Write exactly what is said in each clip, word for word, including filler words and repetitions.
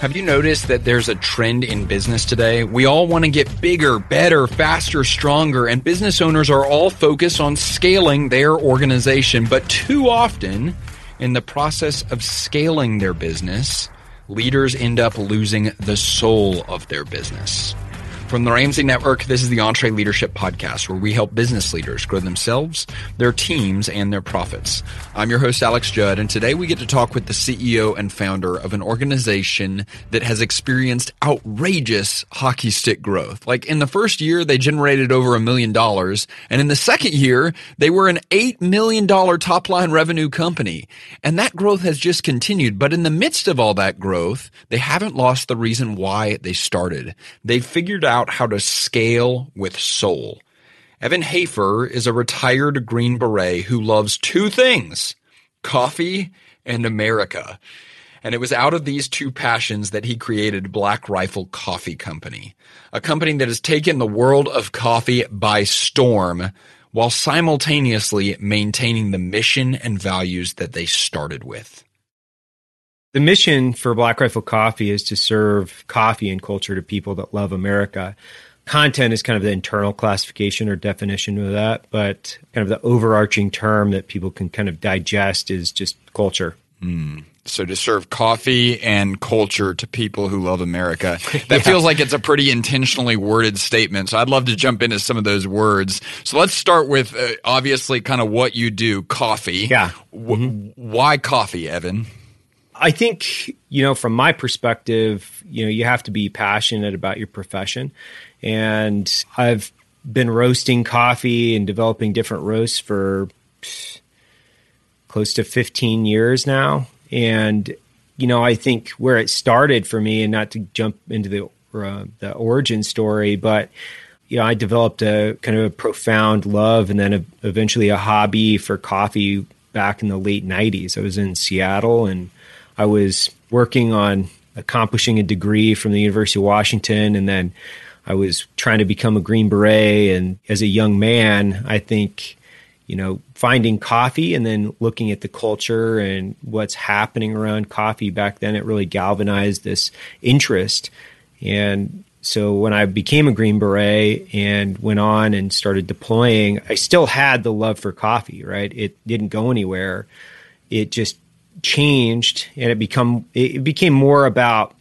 Have you noticed that there's a trend in business today? We all want to get bigger, better, faster, stronger, and business owners are all focused on scaling their organization. But too often, in the process of scaling their business, leaders end up losing the soul of their business. From the Ramsey Network, this is the EntreLeadership Podcast, where we help business leaders grow themselves, their teams, and their profits. I'm your host, Alex Judd, and today we get to talk with the C E O and founder of an organization that has experienced outrageous hockey stick growth. Like in the first year, they generated over a million dollars, and in the second year, they were an eight million dollars top-line revenue company. And that growth has just continued, but in the midst of all that growth, they haven't lost the reason why they started. They've figured out how to scale with soul. Evan Hafer is a retired Green Beret who loves two things, coffee and America. And it was out of these two passions that he created Black Rifle Coffee Company, a company that has taken the world of coffee by storm while simultaneously maintaining the mission and values that they started with. The mission for Black Rifle Coffee is to serve coffee and culture to people that love America. Content is kind of the internal classification or definition of that, but kind of the overarching term that people can kind of digest is just culture. Mm. So to serve coffee and culture to people who love America, that yeah. feels like it's a pretty intentionally worded statement. So I'd love to jump into some of those words. So let's start with uh, obviously kind of what you do, coffee. Yeah. W- mm-hmm. Why coffee, Evan? I think, you know, from my perspective, you know, you have to be passionate about your profession. And I've been roasting coffee and developing different roasts for pff, close to fifteen years now. And, you know, I think where it started for me, and not to jump into the uh, the origin story, but, you know, I developed a kind of a profound love and then a, eventually a hobby for coffee back in the late nineties. I was in Seattle and I was working on accomplishing a degree from the University of Washington, and then I was trying to become a Green Beret. And as a young man, I think, you know, finding coffee and then looking at the culture and what's happening around coffee back then, it really galvanized this interest. And so when I became a Green Beret and went on and started deploying, I still had the love for coffee, right? It didn't go anywhere. It just changed, and it become it became more about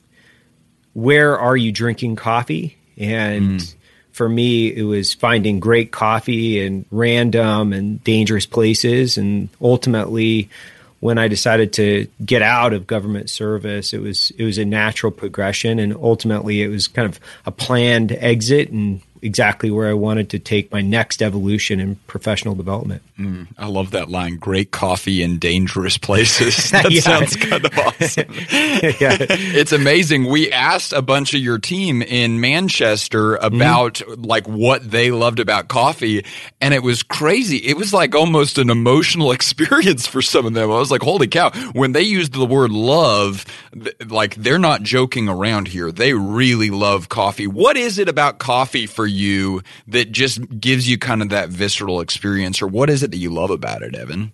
where are you drinking coffee? And mm. for me, it was finding great coffee in random and dangerous places. And ultimately, when I decided to get out of government service, it was it was a natural progression, and ultimately it was kind of a planned exit and exactly where I wanted to take my next evolution in professional development. Mm, I love that line. Great coffee in dangerous places. That yeah. sounds kind of awesome. yeah. It's amazing. We asked a bunch of your team in Manchester about mm-hmm. like what they loved about coffee, and it was crazy. It was like almost an emotional experience for some of them. I was like, holy cow. When they used the word love, th- like they're not joking around here. They really love coffee. What is it about coffee for you that just gives you kind of that visceral experience, or what is it that you love about it, Evan?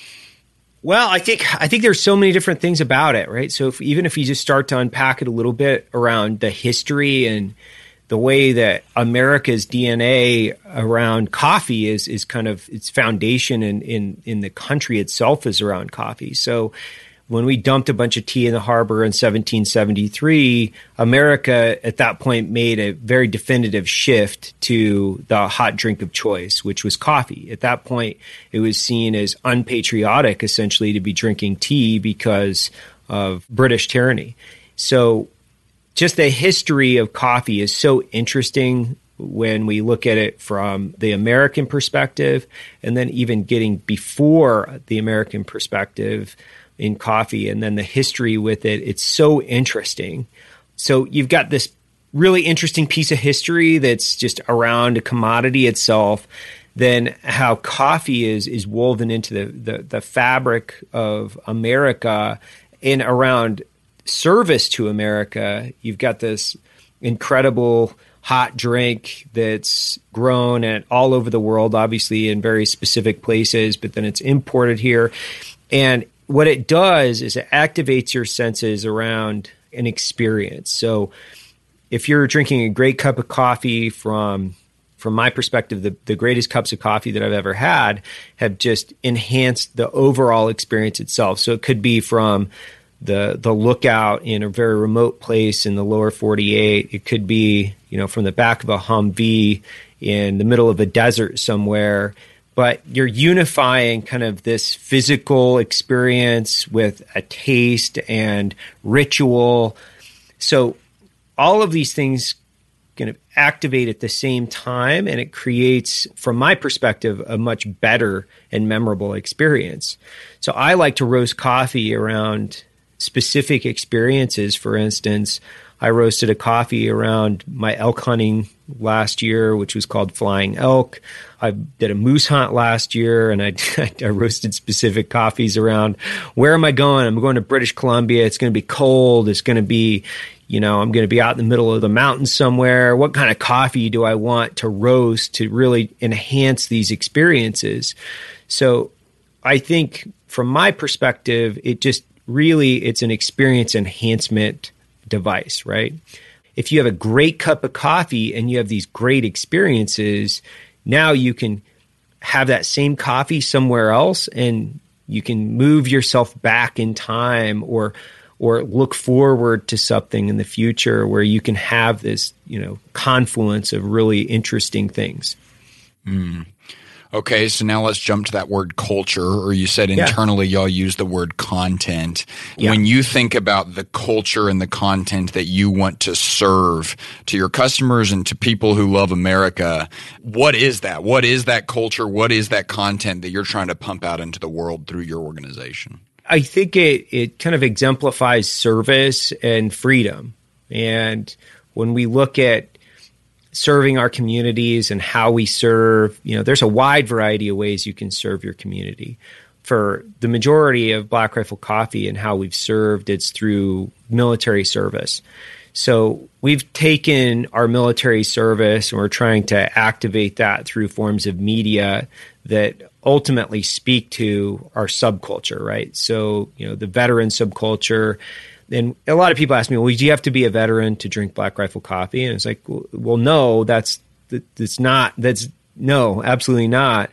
Well, I think I think there's so many different things about it, right? So if, even if you just start to unpack it a little bit around the history and the way that America's D N A around coffee is is kind of its foundation in in, in the country itself is around coffee. So when we dumped a bunch of tea in the harbor in seventeen seventy-three, America at that point made a very definitive shift to the hot drink of choice, which was coffee. At that point, it was seen as unpatriotic, essentially, to be drinking tea because of British tyranny. So just the history of coffee is so interesting when we look at it from the American perspective, and then even getting before the American perspective in coffee, and then the history with it. It's so interesting. So you've got this really interesting piece of history that's just around a commodity itself, then how coffee is is woven into the, the, the fabric of America and around service to America. You've got this incredible hot drink that's grown at all over the world, obviously in very specific places, but then it's imported here. And what it does is it activates your senses around an experience. So if you're drinking a great cup of coffee from from my perspective, the, the greatest cups of coffee that I've ever had have just enhanced the overall experience itself. So it could be from the the lookout in a very remote place in the lower forty-eight. It could be, you know, from the back of a Humvee in the middle of a desert somewhere. But you're unifying kind of this physical experience with a taste and ritual. So all of these things kind of activate at the same time, and it creates, from my perspective, a much better and memorable experience. So I like to roast coffee around specific experiences. For instance, I roasted a coffee around my elk hunting last year, which was called Flying Elk. I did a moose hunt last year, and I, I roasted specific coffees around where am I going? I'm going to British Columbia. It's going to be cold. It's going to be, you know, I'm going to be out in the middle of the mountains somewhere. What kind of coffee do I want to roast to really enhance these experiences? So I think from my perspective, it just really, it's an experience enhancement device, right? If you have a great cup of coffee and you have these great experiences, now you can have that same coffee somewhere else, and you can move yourself back in time or or look forward to something in the future where you can have this, you know, confluence of really interesting things. Mm. Okay, so now let's jump to that word culture, or you said internally yeah. y'all use the word content. Yeah. When you think about the culture and the content that you want to serve to your customers and to people who love America, what is that? What is that culture? What is that content that you're trying to pump out into the world through your organization? I think it, it kind of exemplifies service and freedom. And when we look at serving our communities and how we serve, you know, there's a wide variety of ways you can serve your community. For the majority of Black Rifle Coffee and how we've served, it's through military service. So we've taken our military service and we're trying to activate that through forms of media that ultimately speak to our subculture, right? So, you know, the veteran subculture. And a lot of people ask me, well, do you have to be a veteran to drink Black Rifle Coffee? And it's like, well, well no, that's, that's not, that's, no, absolutely not.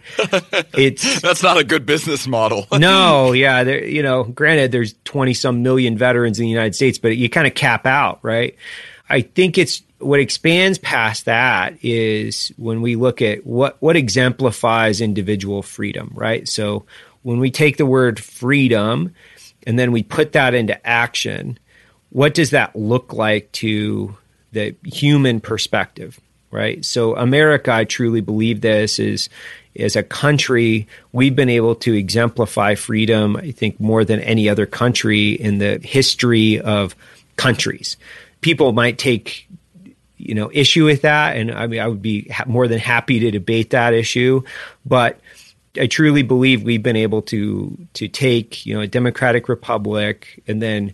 It's that's not a good business model. No, yeah. There, you know, granted, there's twenty some million veterans in the United States, but you kind of cap out, right? I think it's what expands past that is when we look at what, what exemplifies individual freedom, right? So when we take the word freedom and then we put that into action, what does that look like to the human perspective, right? So America, I truly believe this, is as a country, we've been able to exemplify freedom, I think, more than any other country in the history of countries. People might take, you know, issue with that, and I mean, I would be ha- more than happy to debate that issue, but I truly believe we've been able to to take, you know, a democratic republic and then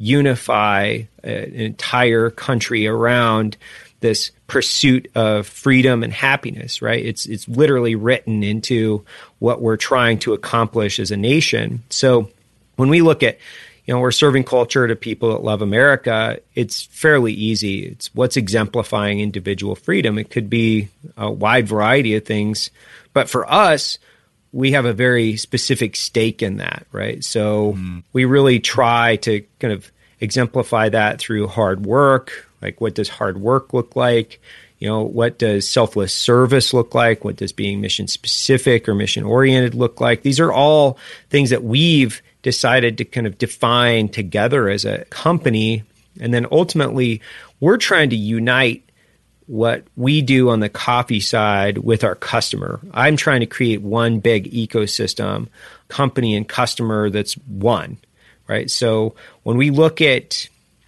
unify a, an entire country around this pursuit of freedom and happiness, right? It's it's literally written into what we're trying to accomplish as a nation. So when we look at, you know, we're serving culture to people that love America, it's fairly easy. It's what's exemplifying individual freedom. It could be a wide variety of things, but for us, we have a very specific stake in that, right? So mm. we really try to kind of exemplify that through hard work. Like, what does hard work look like? You know, what does selfless service look like? What does being mission specific or mission oriented look like? These are all things that we've decided to kind of define together as a company. And then ultimately, we're trying to unite what we do on the coffee side with our customer. I'm trying to create one big ecosystem, company and customer that's one, right? So when we look at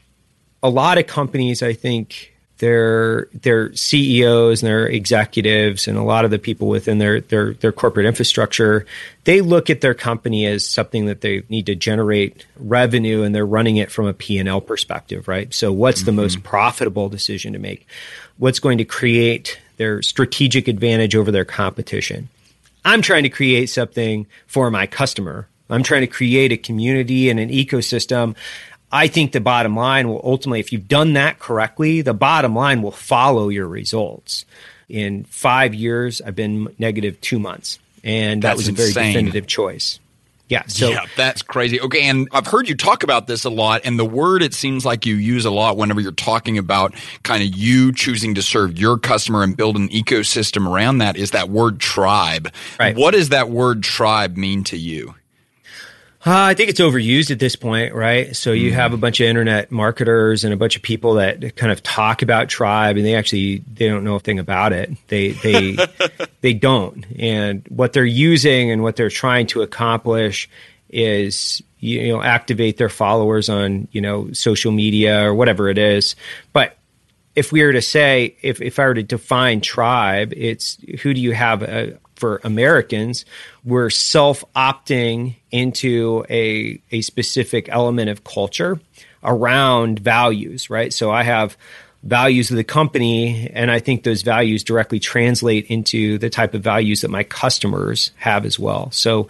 a lot of companies, I think their their C E Os and their executives and a lot of the people within their their their corporate infrastructure, they look at their company as something that they need to generate revenue, and they're running it from a P and L perspective, right? So what's mm-hmm. the most profitable decision to make? What's going to create their strategic advantage over their competition? I'm trying to create something for my customer. I'm trying to create a community and an ecosystem I think the bottom line will ultimately, if you've done that correctly, the bottom line will follow your results. In five years, I've been negative two months. And that That's was a very insane. definitive choice. Yeah. So yeah, that's crazy. Okay, and I've heard you talk about this a lot, and the word it seems like you use a lot whenever you're talking about kind of you choosing to serve your customer and build an ecosystem around that is that word tribe. Right. What does that word tribe mean to you? Uh, I think it's overused at this point, right? So you Mm. have a bunch of internet marketers and a bunch of people that kind of talk about tribe, and they actually they don't know a thing about it. They they they don't, and what they're using and what they're trying to accomplish is you know activate their followers on you know social media or whatever it is. But if we were to say, if if I were to define tribe, it's who do you have uh, for Americans? We're self-opting into a a specific element of culture around values, right? So I have values of the company, and I think those values directly translate into the type of values that my customers have as well. So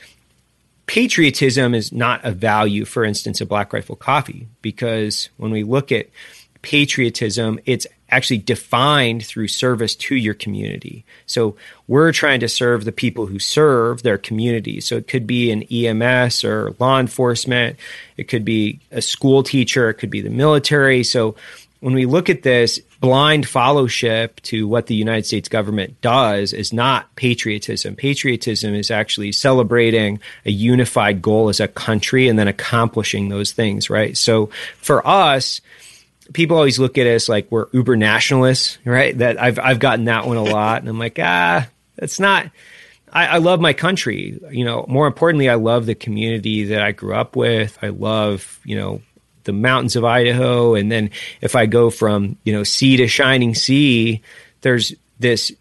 patriotism is not a value, for instance, of Black Rifle Coffee, because when we look at patriotism, it's actually defined through service to your community. So we're trying to serve the people who serve their community. So it could be an E M S or law enforcement. It could be a school teacher. It could be the military. So when we look at this, blind fellowship to what the United States government does is not patriotism. Patriotism is actually celebrating a unified goal as a country and then accomplishing those things, right? So for us, people always look at us like we're uber nationalists, right? That I've I've gotten that one a lot, and I'm like, ah, that's not. I, I love my country. You know, more importantly, I love the community that I grew up with. I love, you know, the mountains of Idaho, and then if I go from you know sea to shining sea, there's this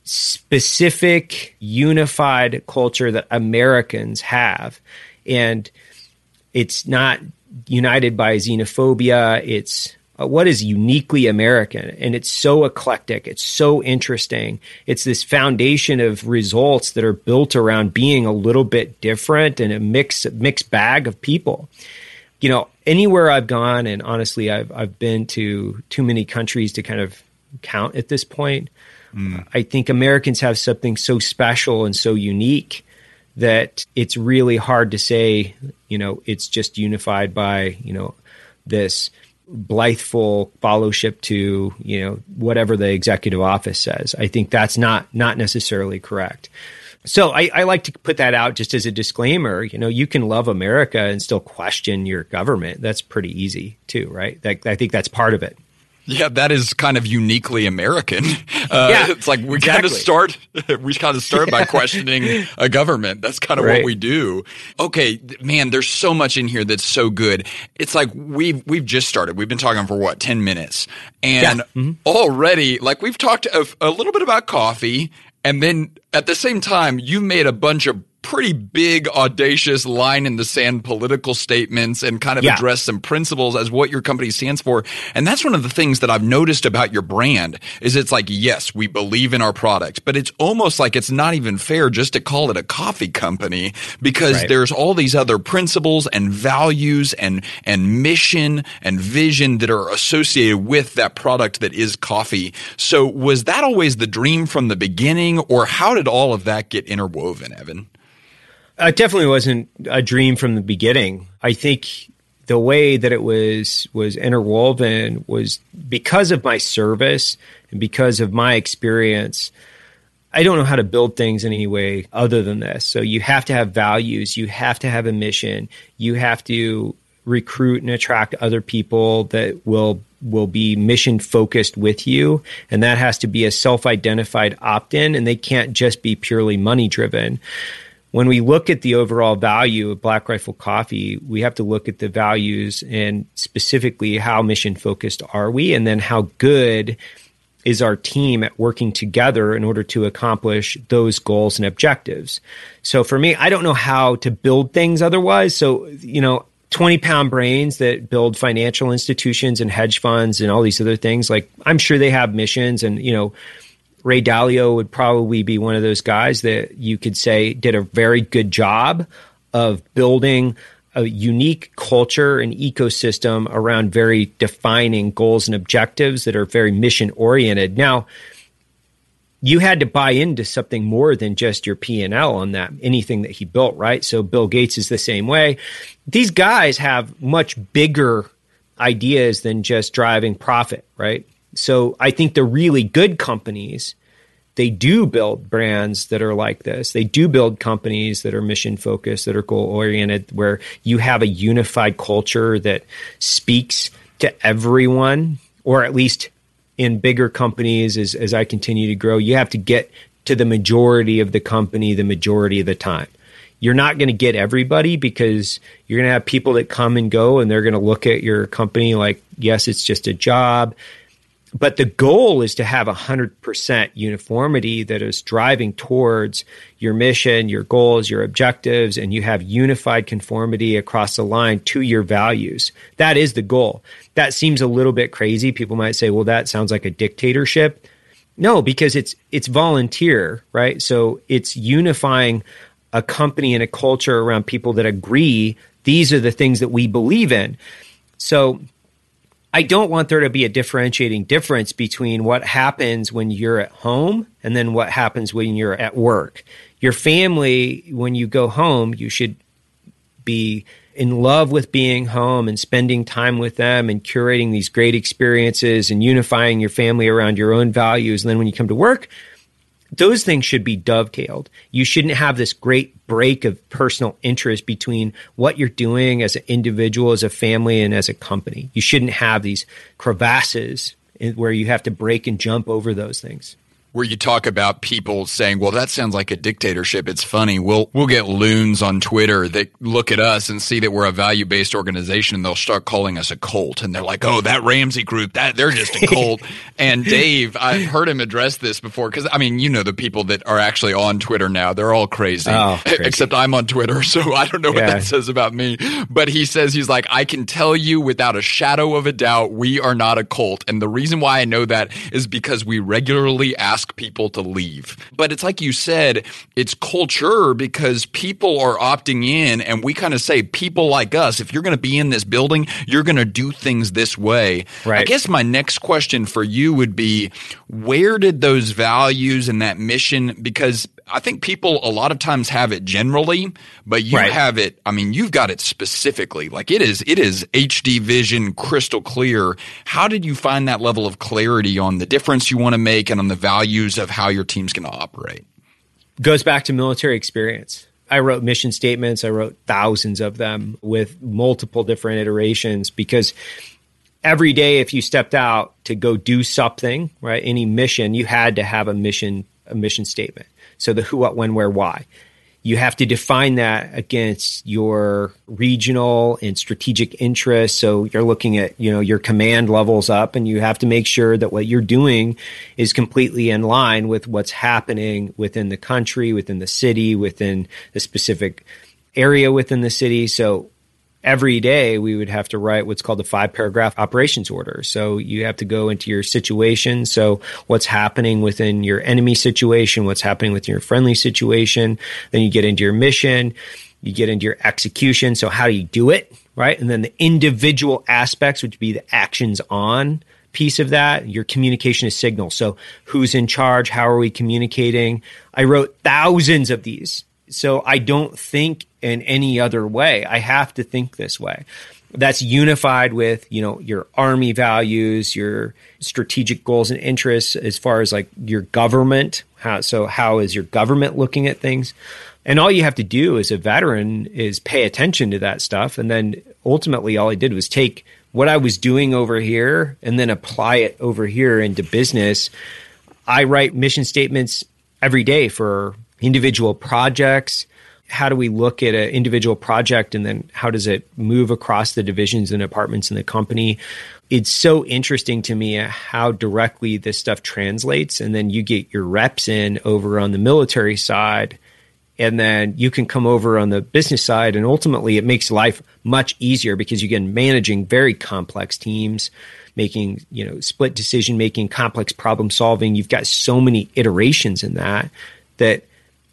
specific unified culture that Americans have, and it's not united by xenophobia. It's Uh, what is uniquely American, and it's so eclectic. It's so interesting. It's this foundation of results that are built around being a little bit different and a mix, mixed bag of people. You know, anywhere I've gone, and honestly, I've I've been to too many countries to kind of count at this point. Mm. I think Americans have something so special and so unique that it's really hard to say, you know, it's just unified by, you know, this blitheful fellowship to, you know, whatever the executive office says. I think that's not not necessarily correct. So I, I like to put that out just as a disclaimer. You know, you can love America and still question your government. That's pretty easy too, right? That, I think that's part of it. Yeah, that is kind of uniquely American. Uh, yeah, it's like we exactly. kind of start, we kind of start by questioning a government. That's kind of right. what we do. Okay, man, there's so much in here that's so good. It's like we've we've just started. We've been talking for what, ten minutes, and yeah. mm-hmm. already, like we've talked a, a little bit about coffee, and then at the same time, you made a bunch of pretty big, audacious line in the sand political statements and kind of yeah. address some principles as what your company stands for. And that's one of the things that I've noticed about your brand is it's like, yes, we believe in our products, but it's almost like it's not even fair just to call it a coffee company because right. there's all these other principles and values and, and mission and vision that are associated with that product that is coffee. So was that always the dream from the beginning, or how did all of that get interwoven, Evan? It definitely wasn't a dream from the beginning. I think the way that it was was interwoven was because of my service and because of my experience. I don't know how to build things in any way other than this. So you have to have values. You have to have a mission. You have to recruit and attract other people that will will be mission focused with you. And that has to be a self-identified opt-in, and they can't just be purely money driven. When we look at the overall value of Black Rifle Coffee, we have to look at the values and specifically how mission focused are we, and then how good is our team at working together in order to accomplish those goals and objectives. So for me, I don't know how to build things otherwise. So, you know, twenty pound brains that build financial institutions and hedge funds and all these other things, like I'm sure they have missions, and, you know, Ray Dalio would probably be one of those guys that you could say did a very good job of building a unique culture and ecosystem around very defining goals and objectives that are very mission oriented. Now, you had to buy into something more than just your P and L on that, anything that he built, right? So Bill Gates is the same way. These guys have much bigger ideas than just driving profit, right? So I think the really good companies, they do build brands that are like this. They do build companies that are mission focused, that are goal oriented, where you have a unified culture that speaks to everyone, or at least in bigger companies, as, as I continue to grow, you have to get to the majority of the company the majority of the time. You're not going to get everybody, because you're going to have people that come and go, and they're going to look at your company like, yes, it's just a job. But the goal is to have one hundred percent uniformity that is driving towards your mission, your goals, your objectives, and you have unified conformity across the line to your values. That is the goal. That seems a little bit crazy. People might say, well, that sounds like a dictatorship. No, because it's it's volunteer, right? So it's unifying a company and a culture around people that agree these are the things that we believe in. So I don't want there to be a differentiating difference between what happens when you're at home and then what happens when you're at work. Your family, when you go home, you should be in love with being home and spending time with them and curating these great experiences and unifying your family around your own values. And then when you come to work, those things should be dovetailed. You shouldn't have this great break of personal interest between what you're doing as an individual, as a family, and as a company. You shouldn't have these crevasses where you have to break and jump over those things. Where you talk about people saying, well, that sounds like a dictatorship. It's funny. We'll we'll get loons on Twitter that look at us and see that we're a value-based organization, and they'll start calling us a cult. And they're like, oh, that Ramsey group, that they're just a cult. And Dave, I've heard him address this before, because, I mean, you know the people that are actually on Twitter now. They're all crazy. Oh, crazy. Except I'm on Twitter, so I don't know what yeah. that says about me. But he says, he's like, I can tell you without a shadow of a doubt, we are not a cult. And the reason why I know that is because we regularly ask people to leave. But it's like you said, it's culture, because people are opting in, and we kind of say, people like us, if you're going to be in this building, you're going to do things this way. Right. I guess my next question for you would be, where did those values and that mission, because I think people a lot of times have it generally, but you right. have it, I mean, you've got it specifically. Like it is, it is H D vision, crystal clear. How did you find that level of clarity on the difference you want to make and on the values of how your team's going to operate? Goes back to military experience. I wrote mission statements. I wrote thousands of them with multiple different iterations, because every day if you stepped out to go do something, right, any mission, you had to have a mission, a mission statement. So the who, what, when, where, why. You have to define that against your regional and strategic interests. So you're looking at, you know, your command levels up, and you have to make sure that what you're doing is completely in line with what's happening within the country, within the city, within the specific area within the city. So every day we would have to write what's called a five paragraph operations order. So you have to go into your situation. So what's happening within your enemy situation, what's happening within your friendly situation. Then you get into your mission, you get into your execution. So how do you do it, right? And then the individual aspects, which would be the actions on piece of that, your communication is signal. So who's in charge? How are we communicating? I wrote thousands of these. So I don't think in any other way. I have to think this way. That's unified with, you know, your Army values, your strategic goals and interests, as far as like your government. How, so how is your government looking at things? And all you have to do as a veteran is pay attention to that stuff. And then ultimately all I did was take what I was doing over here and then apply it over here into business. I write mission statements every day for individual projects. How do we look at an individual project, and then how does it move across the divisions and departments in the company? It's so interesting to me how directly this stuff translates. And then you get your reps in over on the military side, and then you can come over on the business side. And ultimately it makes life much easier, because you get managing very complex teams, making, you know, split decision making, complex problem solving. You've got so many iterations in that, that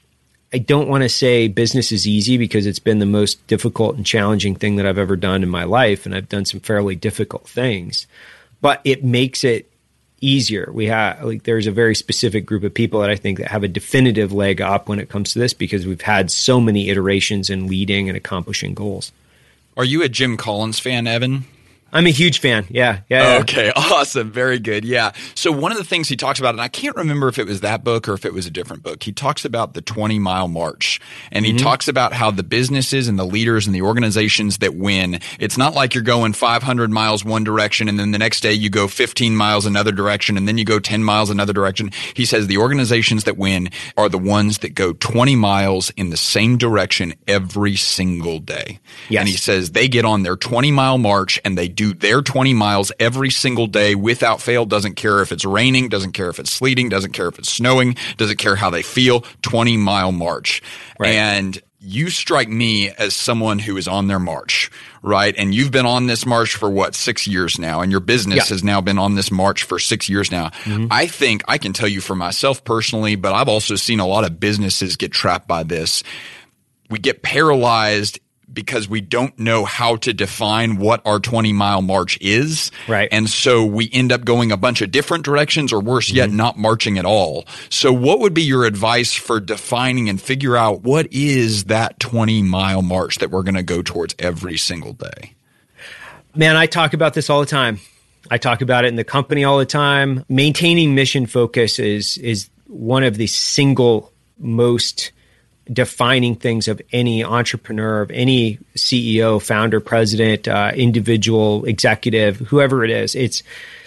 I don't want to say business is easy because it's been the most difficult and challenging thing that I've ever done in my life. And I've done some fairly difficult things, but it makes it easier. We have like there's a very specific group of people that I think that have a definitive leg up when it comes to this because we've had so many iterations in leading and accomplishing goals. Are you a Jim Collins fan, Evan? I'm a huge fan. Yeah. Yeah. Okay. Awesome. Very good. Yeah. So one of the things he talks about, and I can't remember if it was that book or if it was a different book, he talks about the twenty mile march, and he mm-hmm. talks about how the businesses and the leaders and the organizations that win, it's not like you're going five hundred miles one direction and then the next day you go fifteen miles another direction and then you go ten miles another direction. He says the organizations that win are the ones that go twenty miles in the same direction every single day. Yes. And he says they get on their twenty mile march and they do their twenty miles every single day without fail. Doesn't care if it's raining, doesn't care if it's sleeting, doesn't care if it's snowing, doesn't care how they feel. twenty mile march. Right. And you strike me as someone who is on their march, right? And you've been on this march for what, six years now, and your business yeah. has now been on this march for six years now. Mm-hmm. I think I can tell you for myself personally, but I've also seen a lot of businesses get trapped by this. We get paralyzed because we don't know how to define what our twenty mile march is. Right. And so we end up going a bunch of different directions, or worse yet, mm-hmm. not marching at all. So what would be your advice for defining and figure out what is that twenty mile march that we're going to go towards every single day? Man, I talk about this all the time. I talk about it in the company all the time. Maintaining mission focus is, is one of the single most defining things of any entrepreneur, of any C E O, founder, president, uh, individual, executive, whoever it is. It's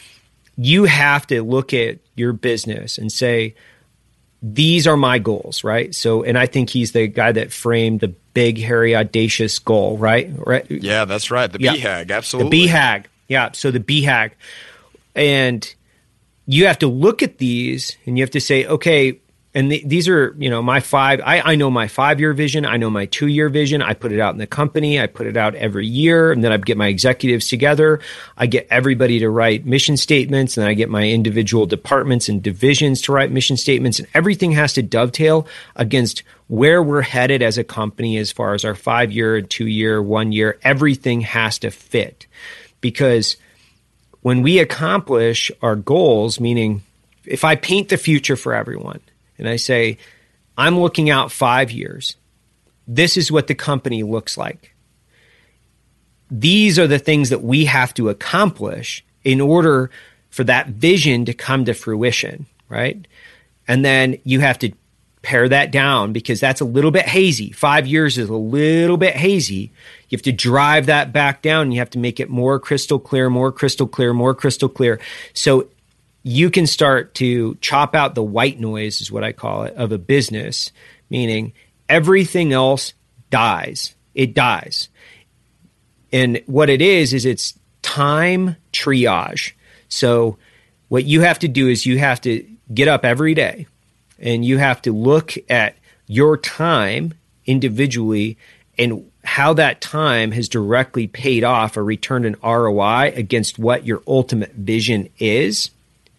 you have to look at your business and say, these are my goals, right? So, and I think he's the guy that framed the big, hairy, audacious goal, right? Right? Yeah, that's right. The yeah. B HAG, absolutely. The B HAG. Yeah. So the B HAG. And you have to look at these and you have to say, okay, and the, these are, you know, my five, I, I know my five-year vision. I know my two-year vision. I put it out in the company. I put it out every year. And then I get my executives together. I get everybody to write mission statements. And then I get my individual departments and divisions to write mission statements. And everything has to dovetail against where we're headed as a company as far as our five-year, two-year, one-year. Everything has to fit. Because when we accomplish our goals, meaning if I paint the future for everyone, and I say, I'm looking out five years. This is what the company looks like. These are the things that we have to accomplish in order for that vision to come to fruition, right? And then you have to pare that down because that's a little bit hazy. Five years is a little bit hazy. You have to drive that back down. And you have to make it more crystal clear, more crystal clear, more crystal clear. So you can start to chop out the white noise, is what I call it, of a business, meaning everything else dies. It dies. And what it is, is it's time triage. So what you have to do is you have to get up every day and you have to look at your time individually and how that time has directly paid off or returned an R O I against what your ultimate vision is.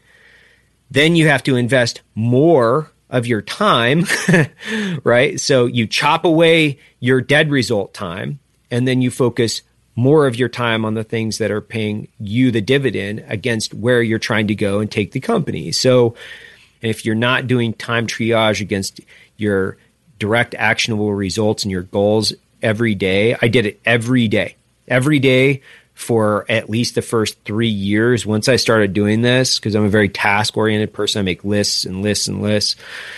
Then you have to invest more of your time, right? So you chop away your dead result time, and then you focus more of your time on the things that are paying you the dividend against where you're trying to go and take the company. So if you're not doing time triage against your direct actionable results and your goals every day, I did it every day, every day. For at least the first three years, once I started doing this, because I'm a very task-oriented person, I make lists and lists and lists.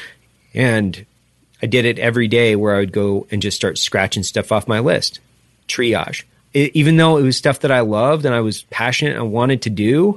And I did it every day where I would go and just start scratching stuff off my list. Triage. It, even though it was stuff that I loved and I was passionate and wanted to do,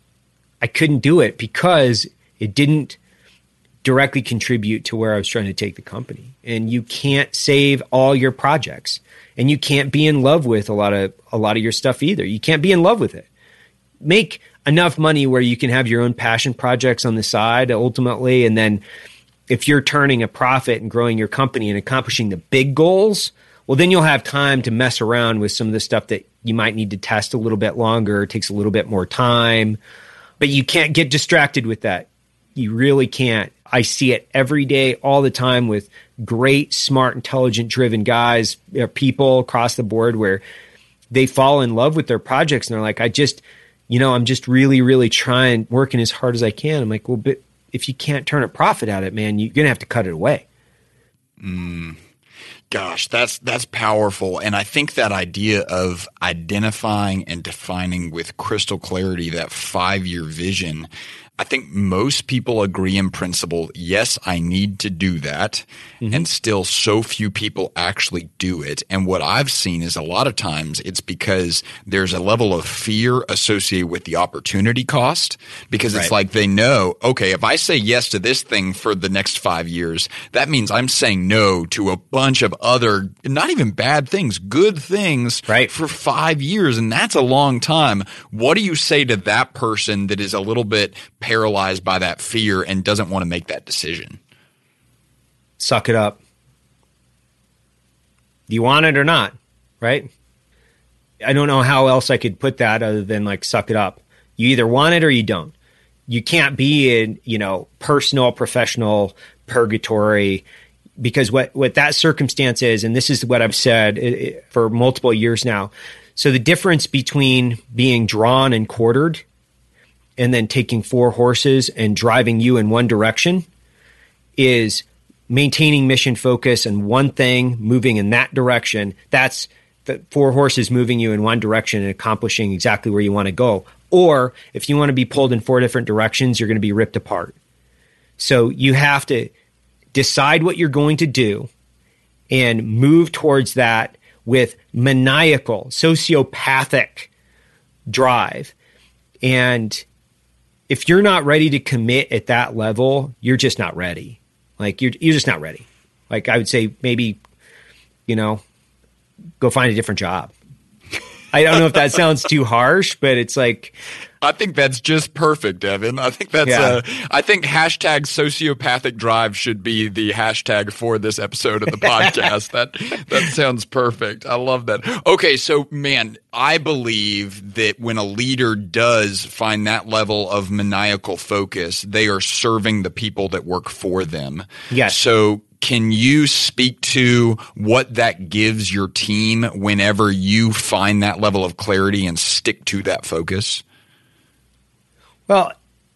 I couldn't do it because it didn't directly contribute to where I was trying to take the company. And you can't save all your projects. And you can't be in love with a lot of a lot of your stuff either. You can't be in love with it. Make enough money where you can have your own passion projects on the side ultimately. And then if you're turning a profit and growing your company and accomplishing the big goals, well, then you'll have time to mess around with some of the stuff that you might need to test a little bit longer. It takes a little bit more time. But you can't get distracted with that. You really can't. I see it every day, all the time with great, smart, intelligent, driven guys, you know, people across the board where they fall in love with their projects and they're like, I just, you know, I'm just really, really trying, working as hard as I can. I'm like, well, but if you can't turn a profit at it, man, you're going to have to cut it away. Mm. Gosh, that's that's powerful. And I think that idea of identifying and defining with crystal clarity that five-year vision, I think most people agree in principle, yes, I need to do that. Mm-hmm. And still so few people actually do it. And what I've seen is a lot of times it's because there's a level of fear associated with the opportunity cost, because it's right. like they know, okay, if I say yes to this thing for the next five years, that means I'm saying no to a bunch of other, not even bad things, good things right. for five years. And that's a long time. What do you say to that person that is a little bit paralyzed by that fear and doesn't want to make that decision? Suck it up. Do you want it or not? Right? I don't know how else I could put that other than like suck it up. You either want it or you don't. You can't be in, you know, personal, professional purgatory, because what, what that circumstance is, and this is what I've said it, it, for multiple years now. So the difference between being drawn and quartered and then taking four horses and driving you in one direction is maintaining mission focus and one thing, moving in that direction. That's the four horses moving you in one direction and accomplishing exactly where you want to go. Or if you want to be pulled in four different directions, you're going to be ripped apart. So you have to decide what you're going to do and move towards that with maniacal, sociopathic drive. And if you're not ready to commit at that level, you're just not ready. Like you're you're just not ready. Like I would say maybe, you know, go find a different job. I don't know if that sounds too harsh, but it's like, I think that's just perfect, Evan. I think that's yeah. uh, I think hashtag sociopathic drive should be the hashtag for this episode of the podcast. that that sounds perfect. I love that. Okay, so man, I believe that when a leader does find that level of maniacal focus, they are serving the people that work for them. Yes. So can you speak to what that gives your team whenever you find that level of clarity and stick to that focus? Well,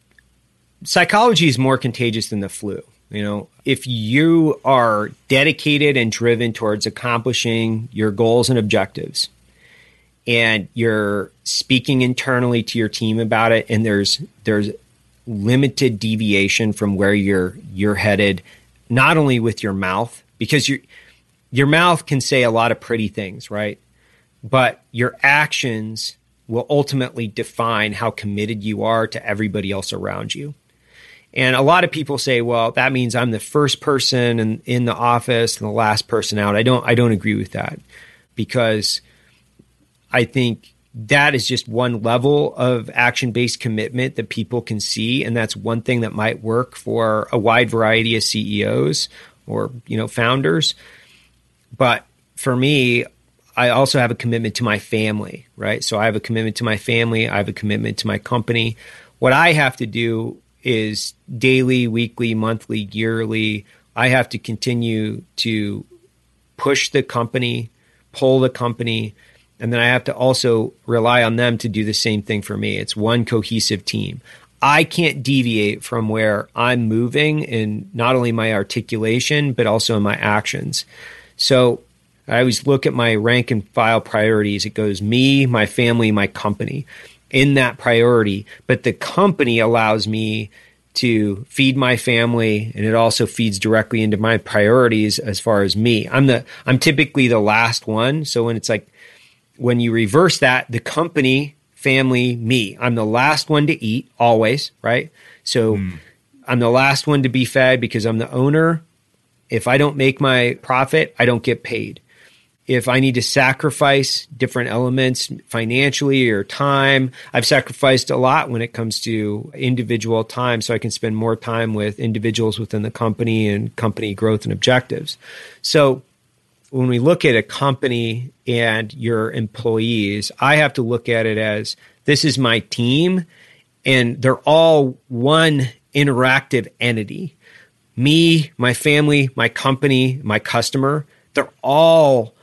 psychology is more contagious than the flu. You know, if you are dedicated and driven towards accomplishing your goals and objectives, and you're speaking internally to your team about it, and there's there's limited deviation from where you're you're headed, not only with your mouth, because your your mouth can say a lot of pretty things, right? But your actions will ultimately define how committed you are to everybody else around you. And a lot of people say, well, that means I'm the first person in, in the office and the last person out. I don't I don't agree with that, because I think that is just one level of action-based commitment that people can see, and that's one thing that might work for a wide variety of C E Os or, you know, founders. But for me, I also have a commitment to my family, right? So I have a commitment to my family. I have a commitment to my company. What I have to do is daily, weekly, monthly, yearly, I have to continue to push the company, pull the company, and then I have to also rely on them to do the same thing for me. It's one cohesive team. I can't deviate from where I'm moving in not only my articulation, but also in my actions. So I always look at my rank and file priorities. It goes me, my family, my company in that priority. But the company allows me to feed my family, and it also feeds directly into my priorities as far as me. I'm the I'm typically the last one. So when it's like, when you reverse that, the company, family, me, I'm the last one to eat always, right? So mm. I'm the last one to be fed because I'm the owner. If I don't make my profit, I don't get paid. If I need to sacrifice different elements financially or time, I've sacrificed a lot when it comes to individual time so I can spend more time with individuals within the company and company growth and objectives. So when we look at a company and your employees, I have to look at it as this is my team, and they're all one interactive entity. me, my family, my company, my customer, they're all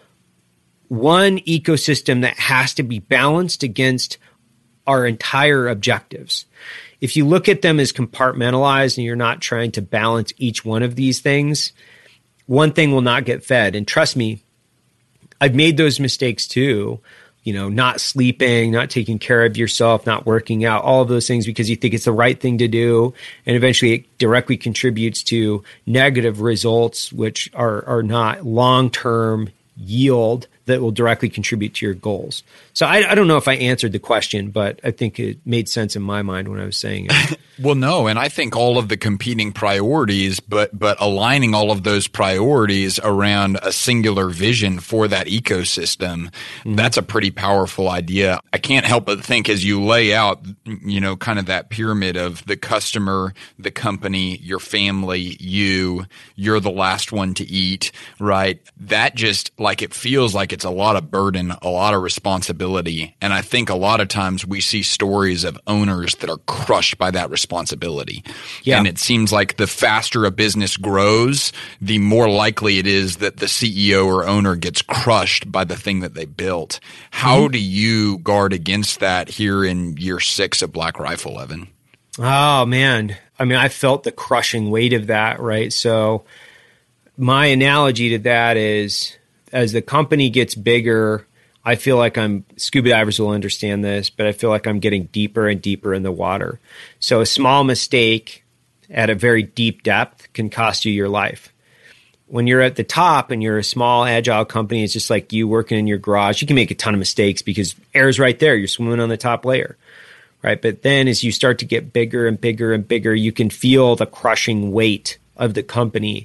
one ecosystem that has to be balanced against our entire objectives. If you look at them as compartmentalized and you're not trying to balance each one of these things, one thing will not get fed. And trust me, I've made those mistakes too. You know, not sleeping, not taking care of yourself, not working out, all of those things because you think it's the right thing to do. And eventually it directly contributes to negative results, which are, are not long-term yield that will directly contribute to your goals. So I, I don't know if I answered the question, but I think it made sense in my mind when I was saying it. Well, no, and I think all of the competing priorities, but but aligning all of those priorities around a singular vision for that ecosystem, mm-hmm. that's a pretty powerful idea. I can't help but think as you lay out, you know, kind of that pyramid of the customer, the company, your family, you, you're the last one to eat, right? That just like it feels like it's a lot of burden, a lot of responsibility. And I think a lot of times we see stories of owners that are crushed by that responsibility. Yeah. And it seems like the faster a business grows, the more likely it is that the C E O or owner gets crushed by the thing that they built. How mm-hmm. do you guard against that here in year six of Black Rifle, Evan? Oh, man. I mean, I felt the crushing weight of that, right? So my analogy to that is as the company gets bigger, I feel like I'm, scuba divers will understand this, but I feel like I'm getting deeper and deeper in the water. So a small mistake at a very deep depth can cost you your life. When you're at the top and you're a small, agile company, it's just like you working in your garage. You can make a ton of mistakes because air's right there. You're swimming on the top layer, right? But then as you start to get bigger and bigger and bigger, you can feel the crushing weight of the company.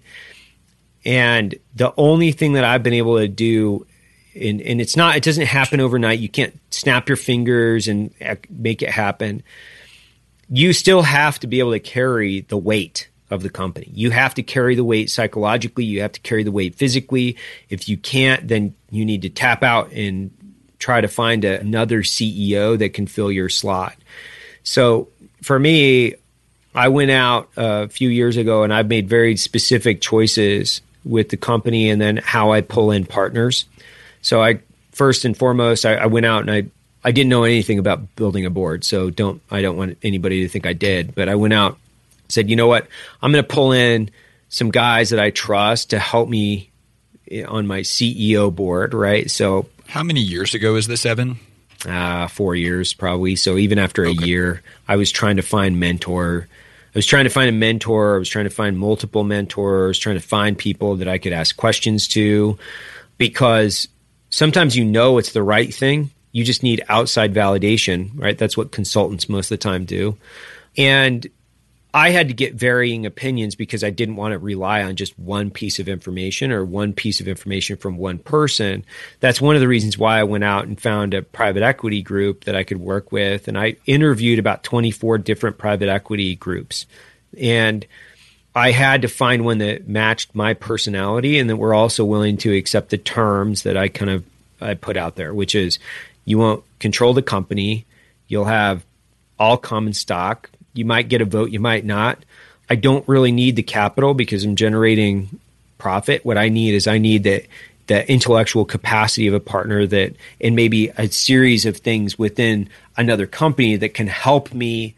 And the only thing that I've been able to do, and, and it's not, it doesn't happen overnight. You can't snap your fingers and make it happen. You still have to be able to carry the weight of the company. You have to carry the weight psychologically. You have to carry the weight physically. If you can't, then you need to tap out and try to find a, another C E O that can fill your slot. So for me, I went out a few years ago and I've made very specific choices with the company and then how I pull in partners. So I first and foremost, I, I went out and I, I didn't know anything about building a board. So don't, I don't want anybody to think I did, but I went out, said, you know what, I'm going to pull in some guys that I trust to help me on my C E O board, right? So how many years ago is this, Evan? Uh, four years probably. So even after a okay. year, I was trying to find mentor. I was trying to find a mentor. I was trying to find multiple mentors, trying to find people that I could ask questions to, because sometimes you know it's the right thing. You just need outside validation, right? That's what consultants most of the time do. And I had to get varying opinions because I didn't want to rely on just one piece of information or one piece of information from one person. That's one of the reasons why I went out and found a private equity group that I could work with. And I interviewed about twenty-four different private equity groups. And I had to find one that matched my personality and that were also willing to accept the terms that I kind of I put out there, which is you won't control the company. You'll have all common stock. You might get a vote, you might not. I don't really need the capital because I'm generating profit. What I need is I need the, the intellectual capacity of a partner that, and maybe a series of things within another company that can help me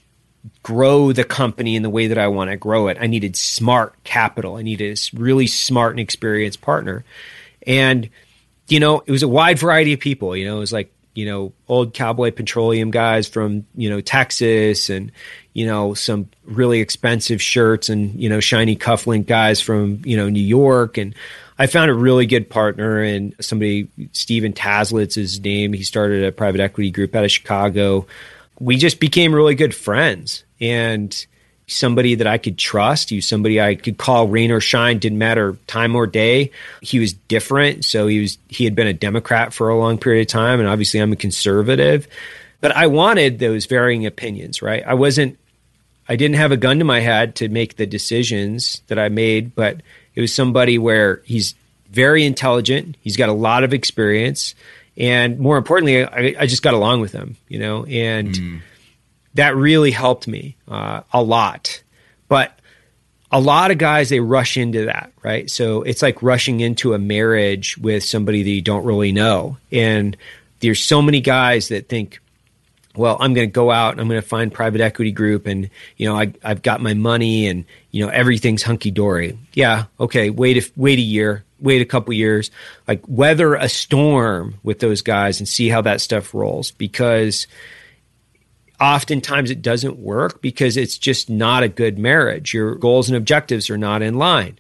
grow the company in the way that I want to grow it. I needed smart capital. I needed a really smart and experienced partner. And, you know, it was a wide variety of people. You know, it was like, you know, old Cowboy Petroleum guys from, you know, Texas and, you know, some really expensive shirts and, you know, shiny cufflink guys from, you know, New York. And I found a really good partner and somebody, Steven Taslit's his name. He started a private equity group out of Chicago. We just became really good friends and somebody that I could trust. He was somebody I could call rain or shine, didn't matter time or day. He was different. So he was, he had been a Democrat for a long period of time. And obviously I'm a conservative, but I wanted those varying opinions, right? I wasn't, I didn't have a gun to my head to make the decisions that I made, but it was somebody where he's very intelligent. He's got a lot of experience. And more importantly, I, I just got along with him, you know, and mm. that really helped me uh, a lot. But a lot of guys, they rush into that, right? So it's like rushing into a marriage with somebody that you don't really know. And there's so many guys that think, well, I'm going to go out and I'm going to find private equity group and, you know, I, I've got my money and, you know, everything's hunky-dory. Yeah, okay, wait a, wait a year, wait a couple years, like weather a storm with those guys and see how that stuff rolls, because oftentimes it doesn't work because it's just not a good marriage. Your goals and objectives are not in line.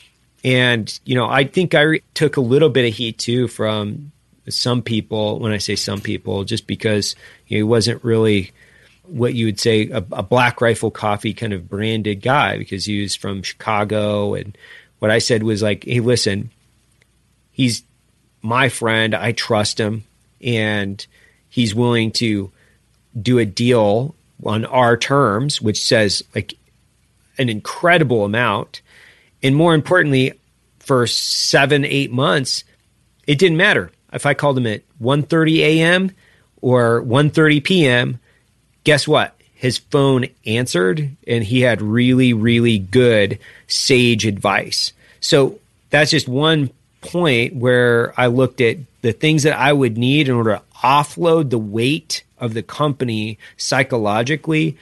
And, you know, I think I re- took a little bit of heat too from some people, when I say some people, just because you know, he wasn't really what you would say a, a Black Rifle Coffee kind of branded guy, because he was from Chicago. And what I said was like, hey, listen, he's my friend. I trust him. And he's willing to do a deal on our terms, which says like an incredible amount. And more importantly, for seven, eight months, it didn't matter. If I called him at one thirty a.m. or one thirty p.m., guess what? His phone answered, and he had really, really good sage advice. So that's just one point where I looked at the things that I would need in order to offload the weight of the company psychologically.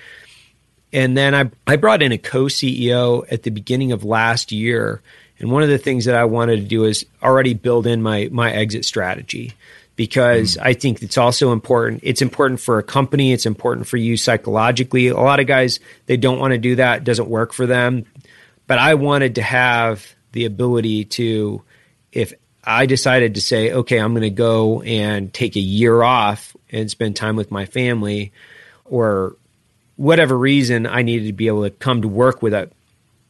And then I, I brought in a co-C E O at the beginning of last year. And one of the things that I wanted to do is already build in my my exit strategy, because mm. I think it's also important. It's important for a company. It's important for you psychologically. A lot of guys, they don't want to do that. It doesn't work for them. But I wanted to have the ability to, if I decided to say, okay, I'm going to go and take a year off and spend time with my family, or whatever reason, I needed to be able to come to work with a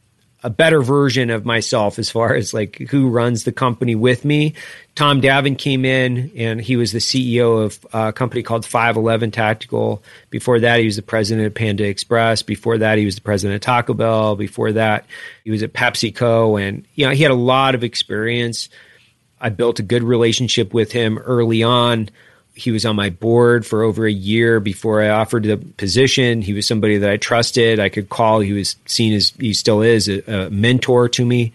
a better version of myself as far as like who runs the company with me. Tom Davin came in, and he was the C E O of a company called five eleven Tactical. Before that, he was the president of Panda Express. Before that, he was the president of Taco Bell. Before that, he was at PepsiCo. And, you know, he had a lot of experience. I built a good relationship with him early on. He was on my board for over a year before I offered the position. He was somebody that I trusted. I could call. He was seen as, he still is, a, a mentor to me.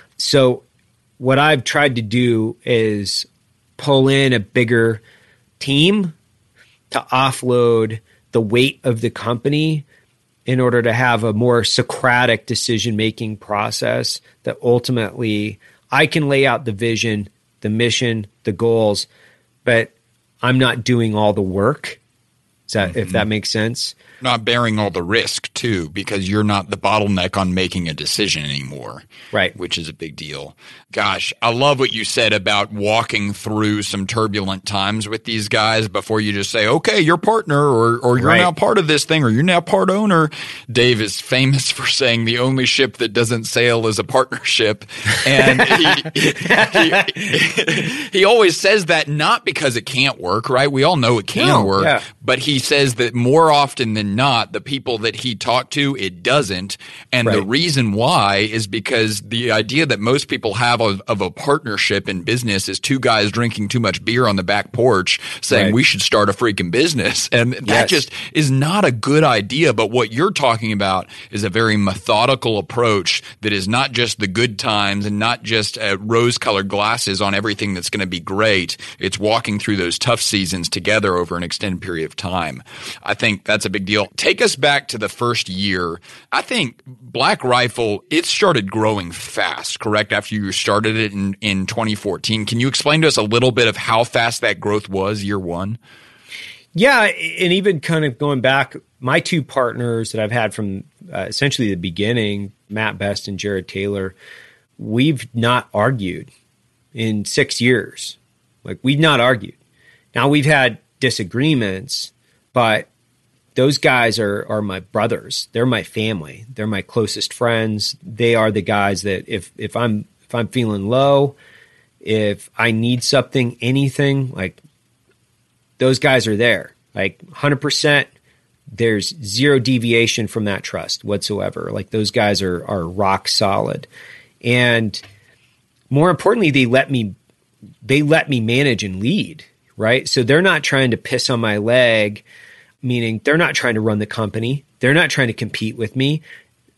So what I've tried to do is pull in a bigger team to offload the weight of the company in order to have a more Socratic decision-making process that ultimately I can lay out the vision, the mission, the goals, but I'm not doing all the work. Is that, mm-hmm. if that makes sense? Not bearing all the risk too, because you're not the bottleneck on making a decision anymore. Right. Which is a big deal. Gosh, I love what you said about walking through some turbulent times with these guys before you just say, okay, you're partner, or, or you're right. now part of this thing, or you're now part owner. Dave is famous for saying the only ship that doesn't sail is a partnership. And he, he, he always says that not because it can't work, right? We all know it can no, work, yeah. but he says that more often than not, the people that he talked to, it doesn't. And right. the reason why is because the idea that most people have of, of a partnership in business is two guys drinking too much beer on the back porch saying right. we should start a freaking business. And that yes. just is not a good idea. But what you're talking about is a very methodical approach that is not just the good times and not just uh, rose-colored glasses on everything that's going to be great. It's walking through those tough seasons together over an extended period of time. I think that's a big deal. Take us back to the first year. I think Black Rifle, it started growing fast, correct? After you started it in, in twenty fourteen. Can you explain to us a little bit of how fast that growth was year one? Yeah. And even kind of going back, my two partners that I've had from uh, essentially the beginning, Matt Best and Jared Taylor, we've not argued in six years. Like, we've not argued. Now, we've had disagreements, but those guys are are my brothers. They're my family. They're my closest friends. They are the guys that if if I'm if I'm feeling low, if I need something, anything, like, those guys are there. Like, one hundred percent. There's zero deviation from that trust whatsoever. Like, those guys are are rock solid. And more importantly, they let me they let me manage and lead, right? So they're not trying to piss on my leg, meaning they're not trying to run the company. They're not trying to compete with me.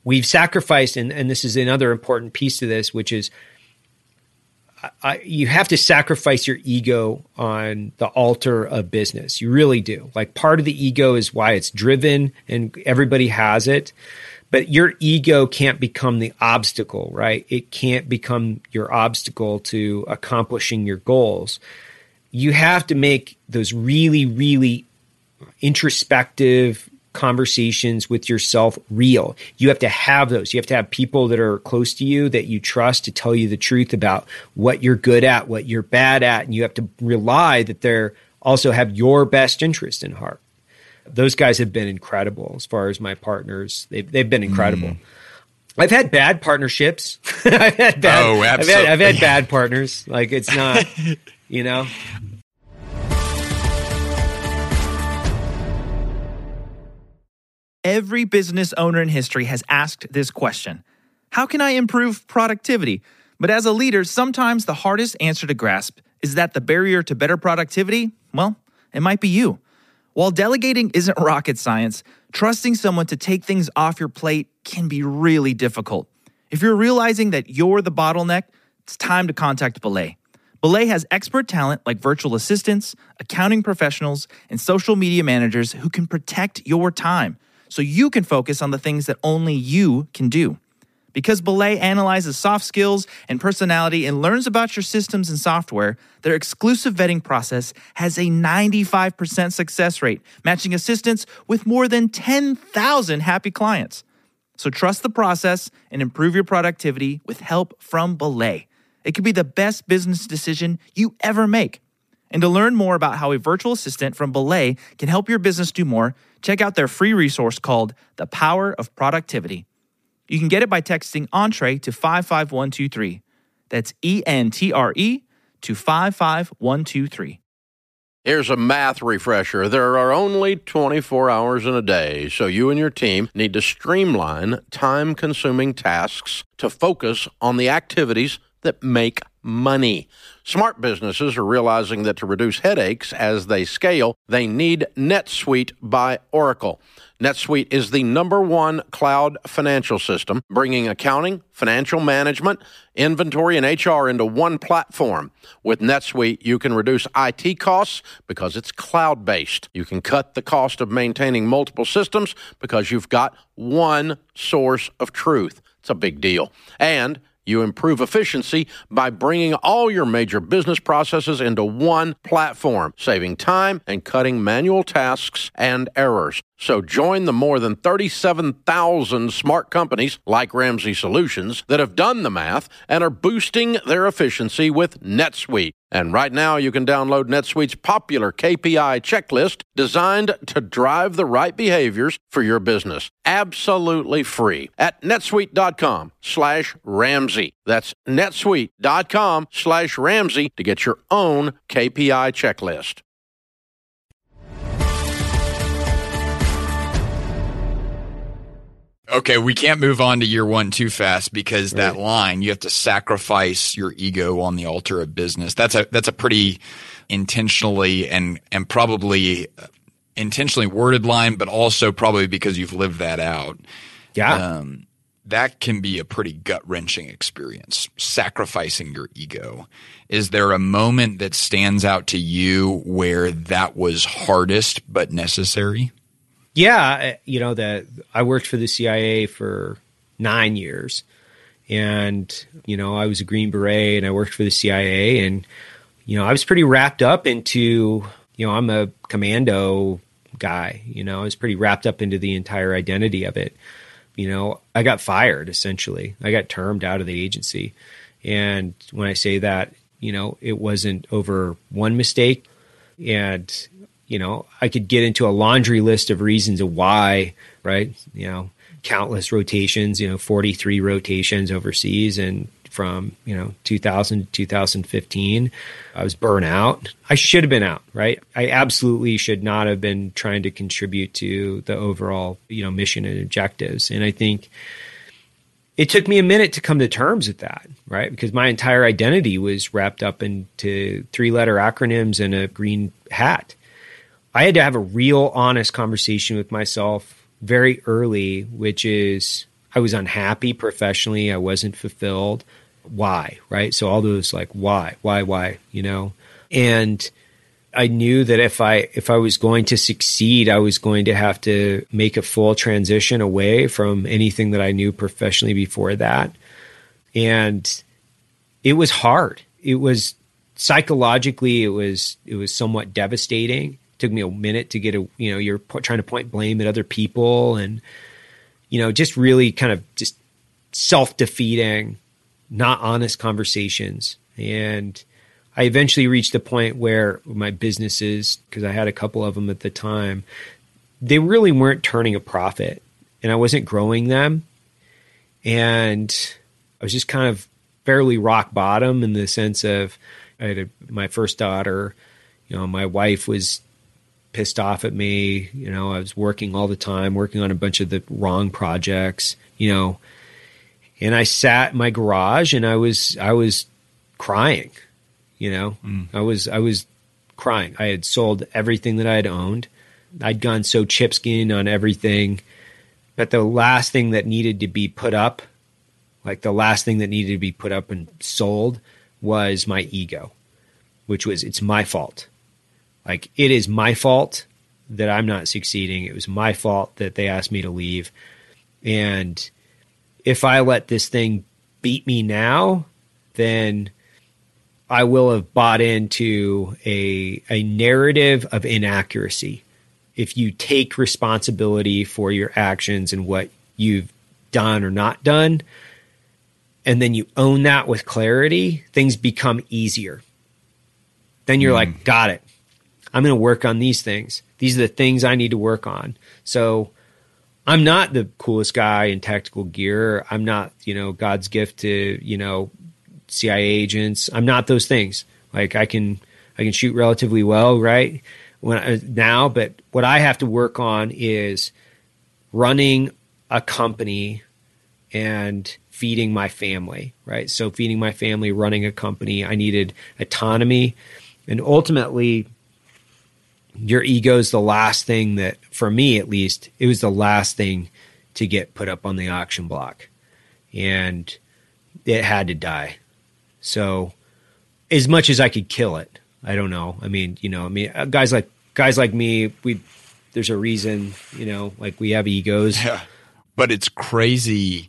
we've sacrificed, and, and this is another important piece to this, which is I, you have to sacrifice your ego on the altar of business. You really do. Like, part of the ego is why it's driven and everybody has it. But your ego can't become the obstacle, right? It can't become your obstacle to accomplishing your goals. You have to make those really, really introspective conversations with yourself real. You have to have those. You have to have people that are close to you that you trust to tell you the truth about what you're good at, what you're bad at, and you have to rely that they're also have your best interest in heart. Those guys have been incredible as far as my partners. They've, they've been incredible. Mm. I've had bad partnerships. I've had bad, oh, absolutely. I've had, I've had bad partners. Like, it's not, you know. Every business owner in history has asked this question: how can I improve productivity? But as a leader, sometimes the hardest answer to grasp is that the barrier to better productivity, well, it might be you. While delegating isn't rocket science, trusting someone to take things off your plate can be really difficult. If you're realizing that you're the bottleneck, it's time to contact Belay. Belay has expert talent like virtual assistants, accounting professionals, and social media managers who can protect your time, so you can focus on the things that only you can do. Because Belay analyzes soft skills and personality and learns about your systems and software, their exclusive vetting process has a ninety-five percent success rate, matching assistants with more than ten thousand happy clients. So trust the process and improve your productivity with help from Belay. It could be the best business decision you ever make. And to learn more about how a virtual assistant from Belay can help your business do more, check out their free resource called The Power of Productivity. You can get it by texting Entree to five five one two three. That's E N T R E to five five one two three. Here's a math refresher. There are only twenty-four hours in a day, so you and your team need to streamline time-consuming tasks to focus on the activities that make money. Smart businesses are realizing that to reduce headaches as they scale, they need NetSuite by Oracle. NetSuite is the number one cloud financial system, bringing accounting, financial management, inventory, and H R into one platform. With NetSuite, you can reduce I T costs because it's cloud-based. You can cut the cost of maintaining multiple systems because you've got one source of truth. It's a big deal. And you improve efficiency by bringing all your major business processes into one platform, saving time and cutting manual tasks and errors. So join the more than thirty-seven thousand smart companies like Ramsey Solutions that have done the math and are boosting their efficiency with NetSuite. And right now you can download NetSuite's popular K P I checklist designed to drive the right behaviors for your business. Absolutely free at netsuite.com slash Ramsey. That's netsuite.com slash Ramsey to get your own K P I checklist. Okay, we can't move on to year one too fast because Right. that line, you have to sacrifice your ego on the altar of business. That's a that's a pretty intentionally and and probably intentionally worded line, but also probably because you've lived that out. Yeah. Um, that can be a pretty gut-wrenching experience, sacrificing your ego. Is there a moment that stands out to you where that was hardest but necessary? Yeah, you know, that I worked for the C I A for nine years, and you know, I was a Green Beret, and I worked for the C I A, and you know, I was pretty wrapped up into, you know, I'm a commando guy. You know, I was pretty wrapped up into the entire identity of it. You know, I got fired essentially. I got termed out of the agency, and when I say that, you know, it wasn't over one mistake, and you know, I could get into a laundry list of reasons of why, right? You know, countless rotations, you know, forty-three rotations overseas. And from, you know, two thousand to two thousand fifteen, I was burnt out. I should have been out, right? I absolutely should not have been trying to contribute to the overall, you know, mission and objectives. And I think it took me a minute to come to terms with that, right? Because my entire identity was wrapped up into three-letter acronyms and a green hat. I had to have a real honest conversation with myself very early, which is I was unhappy professionally. I wasn't fulfilled. Why, right? So all those like, why, why, why, you know? And I knew that if I if I was going to succeed, I was going to have to make a full transition away from anything that I knew professionally before that. And it was hard. It was psychologically, it was it was somewhat devastating. It took me a minute to get a, you know, you're po- trying to point blame at other people and, you know, just really kind of just self-defeating, not honest conversations. And I eventually reached a point where my businesses, because I had a couple of them at the time, they really weren't turning a profit and I wasn't growing them. And I was just kind of fairly rock bottom in the sense of I had a, my first daughter, you know, my wife was pissed off at me. You know, I was working all the time, working on a bunch of the wrong projects, you know, and I sat in my garage and I was, I was crying. You know, mm. I was I was crying. I had sold everything that I had owned. I'd gone so chip skiing on everything. But the last thing that needed to be put up, like the last thing that needed to be put up and sold was my ego, which was it's my fault. Like it is my fault that I'm not succeeding. It was my fault that they asked me to leave. And if I let this thing beat me now, then I will have bought into a a narrative of inaccuracy. If you take responsibility for your actions and what you've done or not done, and then you own that with clarity, things become easier. Then you're mm. like, got it. I'm going to work on these things. These are the things I need to work on. So I'm not the coolest guy in tactical gear. I'm not, you know, God's gift to, you know, C I A agents. I'm not those things. Like I can, I can shoot relatively well, right? When I, now, but what I have to work on is running a company and feeding my family, right? So feeding my family, running a company, I needed autonomy, and ultimately, your ego is the last thing that, for me at least, it was the last thing to get put up on the auction block, and it had to die. So as much as I could kill it, I don't know. I mean, you know, I mean, guys like guys like me, we there's a reason, you know, like we have egos. Yeah. But it's crazy.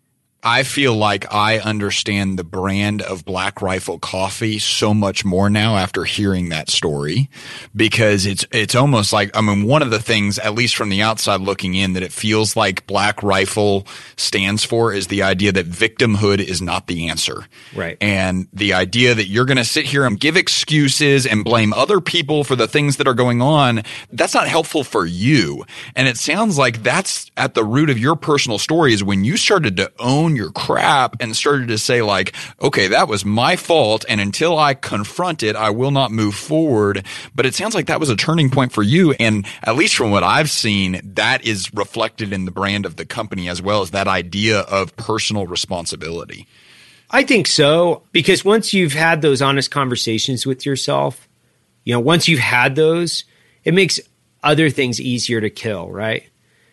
I feel like I understand the brand of Black Rifle Coffee so much more now after hearing that story, because it's it's almost like, I mean, one of the things, at least from the outside looking in, that it feels like Black Rifle stands for is the idea that victimhood is not the answer. Right. And the idea that you're going to sit here and give excuses and blame other people for the things that are going on, that's not helpful for you. And it sounds like that's at the root of your personal story, is when you started to own your crap and started to say like, okay, that was my fault, and until I confront it, I will not move forward. But it sounds like that was a turning point for you. And at least from what I've seen, that is reflected in the brand of the company, as well as that idea of personal responsibility. I think so, because once you've had those honest conversations with yourself, you know, once you've had those, it makes other things easier to kill, right?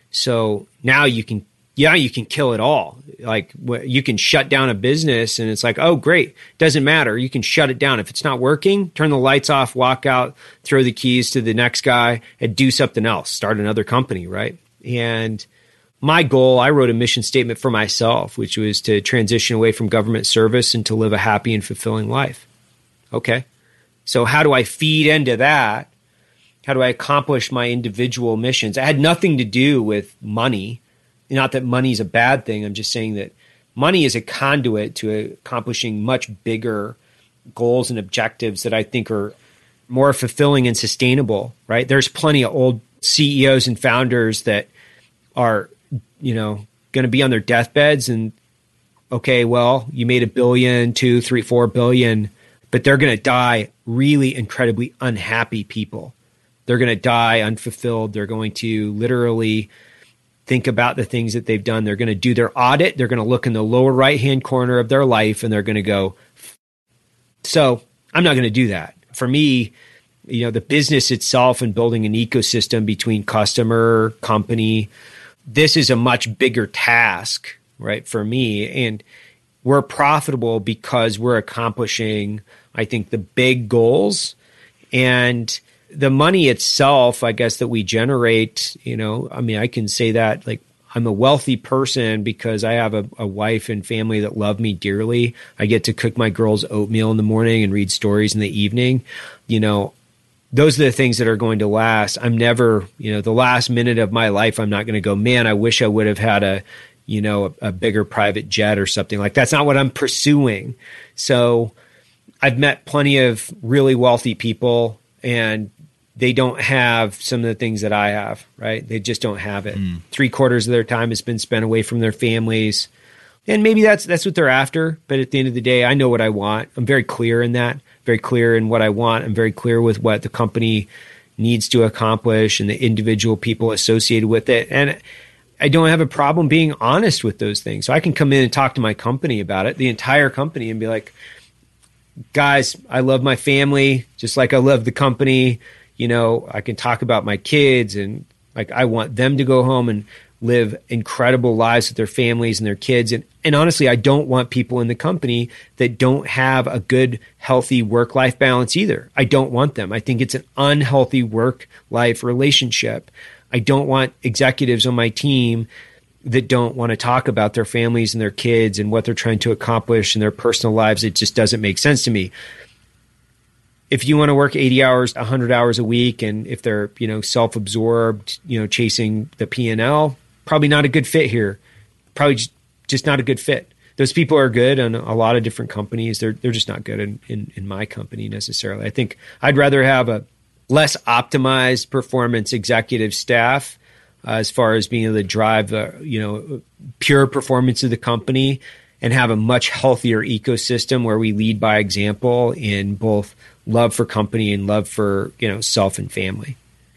So now you can Yeah, you can kill it all. Like you can shut down a business and it's like, oh, great. Doesn't matter. You can shut it down. If it's not working, turn the lights off, walk out, throw the keys to the next guy and do something else. Start another company, right? And my goal, I wrote a mission statement for myself, which was to transition away from government service and to live a happy and fulfilling life. Okay. So how do I feed into that? How do I accomplish my individual missions? It had nothing to do with money. Not that money is a bad thing. I'm just saying that money is a conduit to accomplishing much bigger goals and objectives that I think are more fulfilling and sustainable, right? There's plenty of old C E Os and founders that are, you know, going to be on their deathbeds and, okay, well, you made a billion, two, three, four billion, but they're going to die really incredibly unhappy people. They're going to die unfulfilled. They're going to literally think about the things that they've done. They're going to do their audit. They're going to look in the lower right-hand corner of their life and they're going to go, so I'm not going to do that. For me, you know, the business itself and building an ecosystem between customer, company, this is a much bigger task right, for me. And we're profitable because we're accomplishing, I think, the big goals. And the money itself, I guess, that we generate, you know, I mean, I can say that like I'm a wealthy person because I have a, a wife and family that love me dearly. I get to cook my girls oatmeal in the morning and read stories in the evening. You know, those are the things that are going to last. I'm never, you know, the last minute of my life, I'm not going to go, man, I wish I would have had a, you know, a, a bigger private jet or something. Like that's not what I'm pursuing. So I've met plenty of really wealthy people and they don't have some of the things that I have, right? They just don't have it. Mm. Three quarters of their time has been spent away from their families. And maybe that's that's what they're after. But at the end of the day, I know what I want. I'm very clear in that, very clear in what I want. I'm very clear with what the company needs to accomplish and the individual people associated with it. And I don't have a problem being honest with those things. So I can come in and talk to my company about it, the entire company, and be like, guys, I love my family just like I love the company. You know, I can talk about my kids and like I want them to go home and live incredible lives with their families and their kids. And, and honestly, I don't want people in the company that don't have a good, healthy work-life balance either. I don't want them. I think it's an unhealthy work-life relationship. I don't want executives on my team that don't want to talk about their families and their kids and what they're trying to accomplish in their personal lives. It just doesn't make sense to me. If you want to work eighty hours, one hundred hours a week, and if they're, you know, self-absorbed, you know, chasing the P and L, probably not a good fit here. Probably just, just not a good fit. Those people are good in a lot of different companies. They're they're just not good in, in, in my company necessarily. I think I'd rather have a less optimized performance executive staff uh, as far as being able to drive the, you know, pure performance of the company and have a much healthier ecosystem where we lead by example in both love for company and love for, you know, self and family.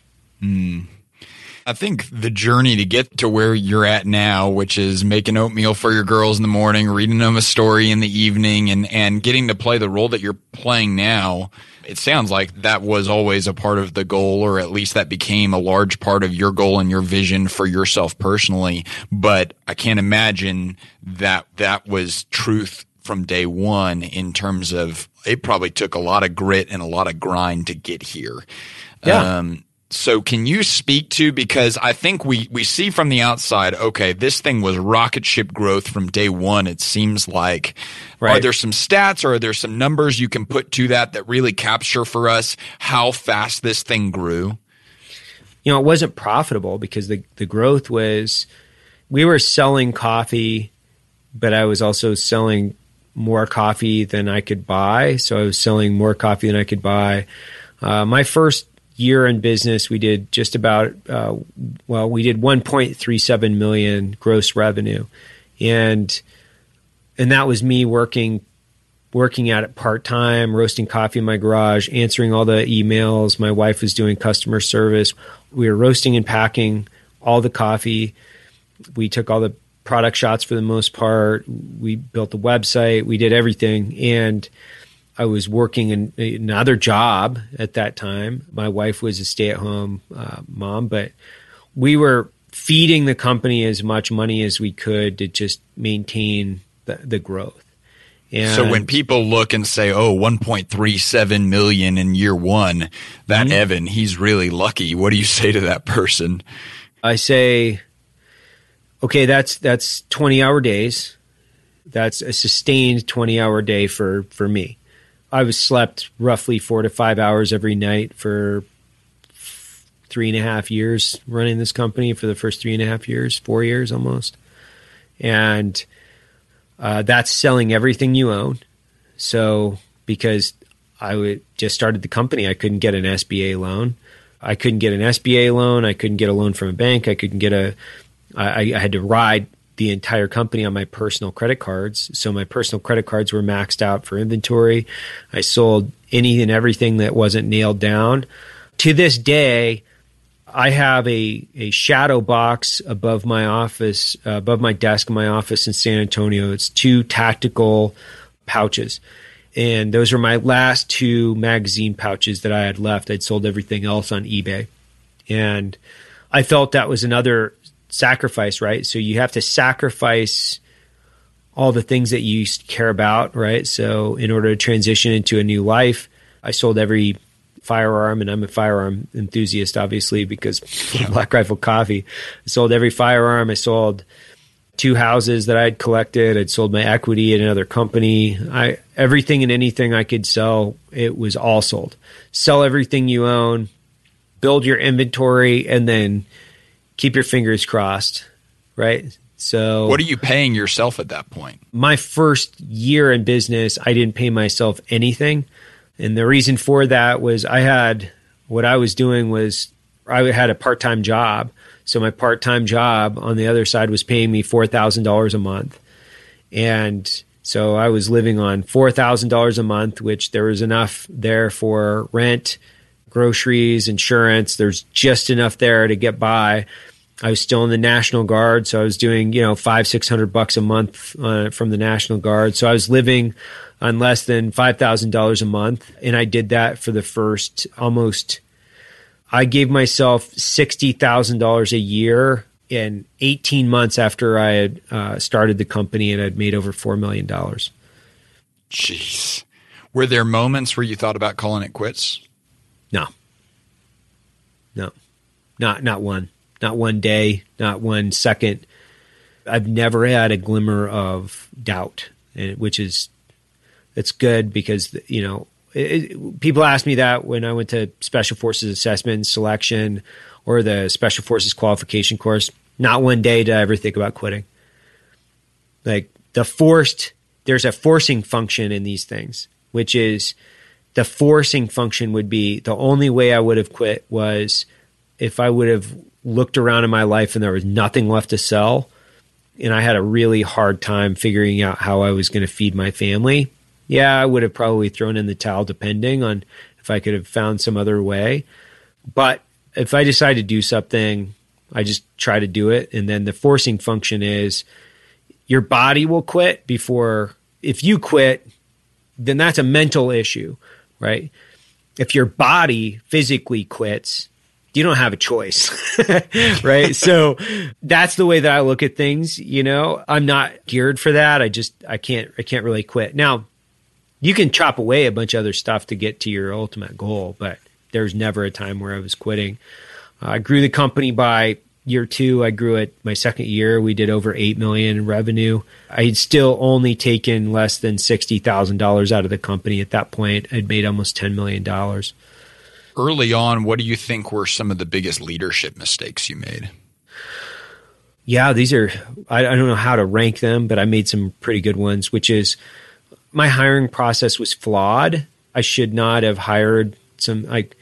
Mm. I think the journey to get to where you're at now, which is making oatmeal for your girls in the morning, reading them a story in the evening, and, and getting to play the role that you're playing now, it sounds like that was always a part of the goal, or at least that became a large part of your goal and your vision for yourself personally. But I can't imagine that that was truth from day one in terms of it probably took a lot of grit and a lot of grind to get here. Yeah. Um, So can you speak to, because I think we, we see from the outside, okay, this thing was rocket ship growth from day one, it seems like. Right. Are there some stats or are there some numbers you can put to that that really capture for us how fast this thing grew? You know, it wasn't profitable because the, the growth was, we were selling coffee, but I was also selling more coffee than I could buy. So I was selling more coffee than I could buy. Uh, my first year in business, we did just about, uh, well, we did one point three seven million gross revenue. And, and that was me working, working at it part-time, roasting coffee in my garage, answering all the emails. My wife was doing customer service. We were roasting and packing all the coffee. We took all the product shots for the most part. We built the website. We did everything. And I was working in another job at that time. My wife was a stay-at-home uh, mom, but we were feeding the company as much money as we could to just maintain the, the growth. And so when people look and say, oh, one point three seven million in year one, that mm-hmm. Evan, he's really lucky. What do you say to that person? I say, okay, that's that's twenty-hour days. That's a sustained twenty-hour day for, for me. I was slept roughly four to five hours every night for three and a half years running this company for the first three and a half years, four years almost. And uh, that's selling everything you own. So because I would just started the company, I couldn't get an S B A loan. I couldn't get an S B A loan. I couldn't get a loan from a bank. I couldn't get a, I, I had to ride the entire company on my personal credit cards. So my personal credit cards were maxed out for inventory. I sold any and everything that wasn't nailed down. To this day, I have a, a shadow box above my office, uh, above my desk in my office in San Antonio. It's two tactical pouches. And those were my last two magazine pouches that I had left. I'd sold everything else on eBay. And I felt that was another sacrifice, right? So you have to sacrifice all the things that you used to care about, right? So in order to transition into a new life, I sold every firearm, and I'm a firearm enthusiast, obviously, because of Black Rifle Coffee. I sold every firearm. I sold two houses that I had collected. I'd sold my equity in another company. I everything and anything I could sell, it was all sold. Sell everything you own, build your inventory, and then keep your fingers crossed, right? So what are you paying yourself at that point? My first year in business, I didn't pay myself anything. And the reason for that was I had, what I was doing was I had a part-time job. So my part-time job on the other side was paying me four thousand dollars a month. And so I was living on four thousand dollars a month, which there was enough there for rent, groceries, insurance. There's just enough there to get by. I was still in the National Guard, so I was doing, you know, five, six hundred bucks a month uh, from the National Guard. So I was living on less than five thousand dollars a month, and I did that for the first almost. I gave myself sixty thousand dollars a year in eighteen months after I had uh, started the company, and I'd made over four million dollars. Jeez, were there moments where you thought about calling it quits? No, no, not not one. Not one day, not one second. I've never had a glimmer of doubt, which is, it's good because, you know, it, it, people ask me that when I went to Special Forces Assessment and Selection or the Special Forces Qualification course. Not one day did I ever think about quitting. Like the forced, there's a forcing function in these things, which is the forcing function would be the only way I would have quit was if I would have looked around in my life and there was nothing left to sell, and I had a really hard time figuring out how I was going to feed my family. Yeah, I would have probably thrown in the towel depending on if I could have found some other way. But if I decide to do something, I just try to do it. And then the forcing function is your body will quit before, if you quit, then that's a mental issue, right? If your body physically quits, you don't have a choice, right? So that's the way that I look at things. You know, I'm not geared for that. I just, I can't, I can't really quit. Now, you can chop away a bunch of other stuff to get to your ultimate goal, but there's never a time where I was quitting. Uh, I grew the company by year two. I grew it my second year. We did over eight million in revenue. I had still only taken less than sixty thousand dollars out of the company at that point. I'd made almost ten million dollars. Early on, what do you think were some of the biggest leadership mistakes you made? Yeah, these are, I, I don't know how to rank them, but I made some pretty good ones, which is my hiring process was flawed. I should not have hired some, like,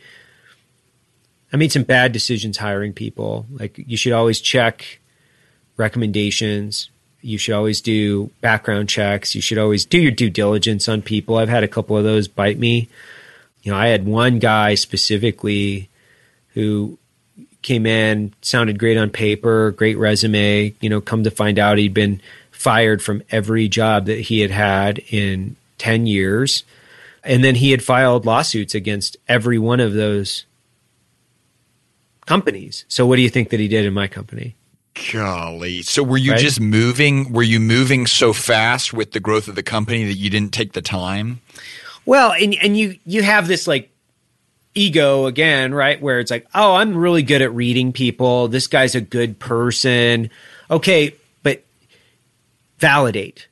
I made some bad decisions hiring people. Like, you should always check recommendations. You should always do background checks. You should always do your due diligence on people. I've had a couple of those bite me. You know, I had one guy specifically who came in, sounded great on paper, great resume, you know, come to find out he'd been fired from every job that he had had in ten years. And then he had filed lawsuits against every one of those companies. So what do you think that he did in my company? Golly. So were you Right? just moving, were you moving so fast with the growth of the company that you didn't take the time? Well, and and you you have this like ego again, right? Where it's like, oh, I'm really good at reading people. This guy's a good person. Okay, but validate.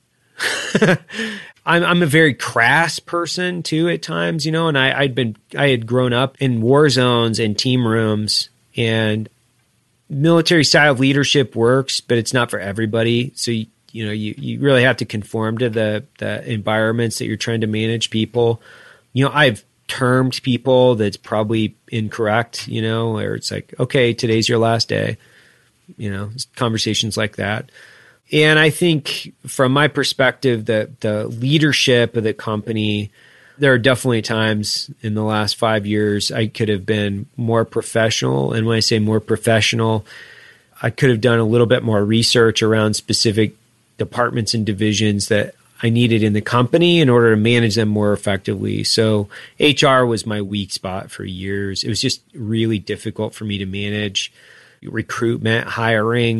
I'm I'm a very crass person too at times, you know, and I, I'd been I had grown up in war zones and team rooms, and military style of leadership works, but it's not for everybody. So you, you know, you, you really have to conform to the, the environments that you're trying to manage people. You know, I've termed people that's probably incorrect, you know, where it's like, okay, today's your last day, you know, conversations like that. And I think from my perspective, the, the leadership of the company, there are definitely times in the last five years I could have been more professional. And when I say more professional, I could have done a little bit more research around specific departments and divisions that I needed in the company in order to manage them more effectively. So H R was my weak spot for years. It was just really difficult for me to manage recruitment, hiring,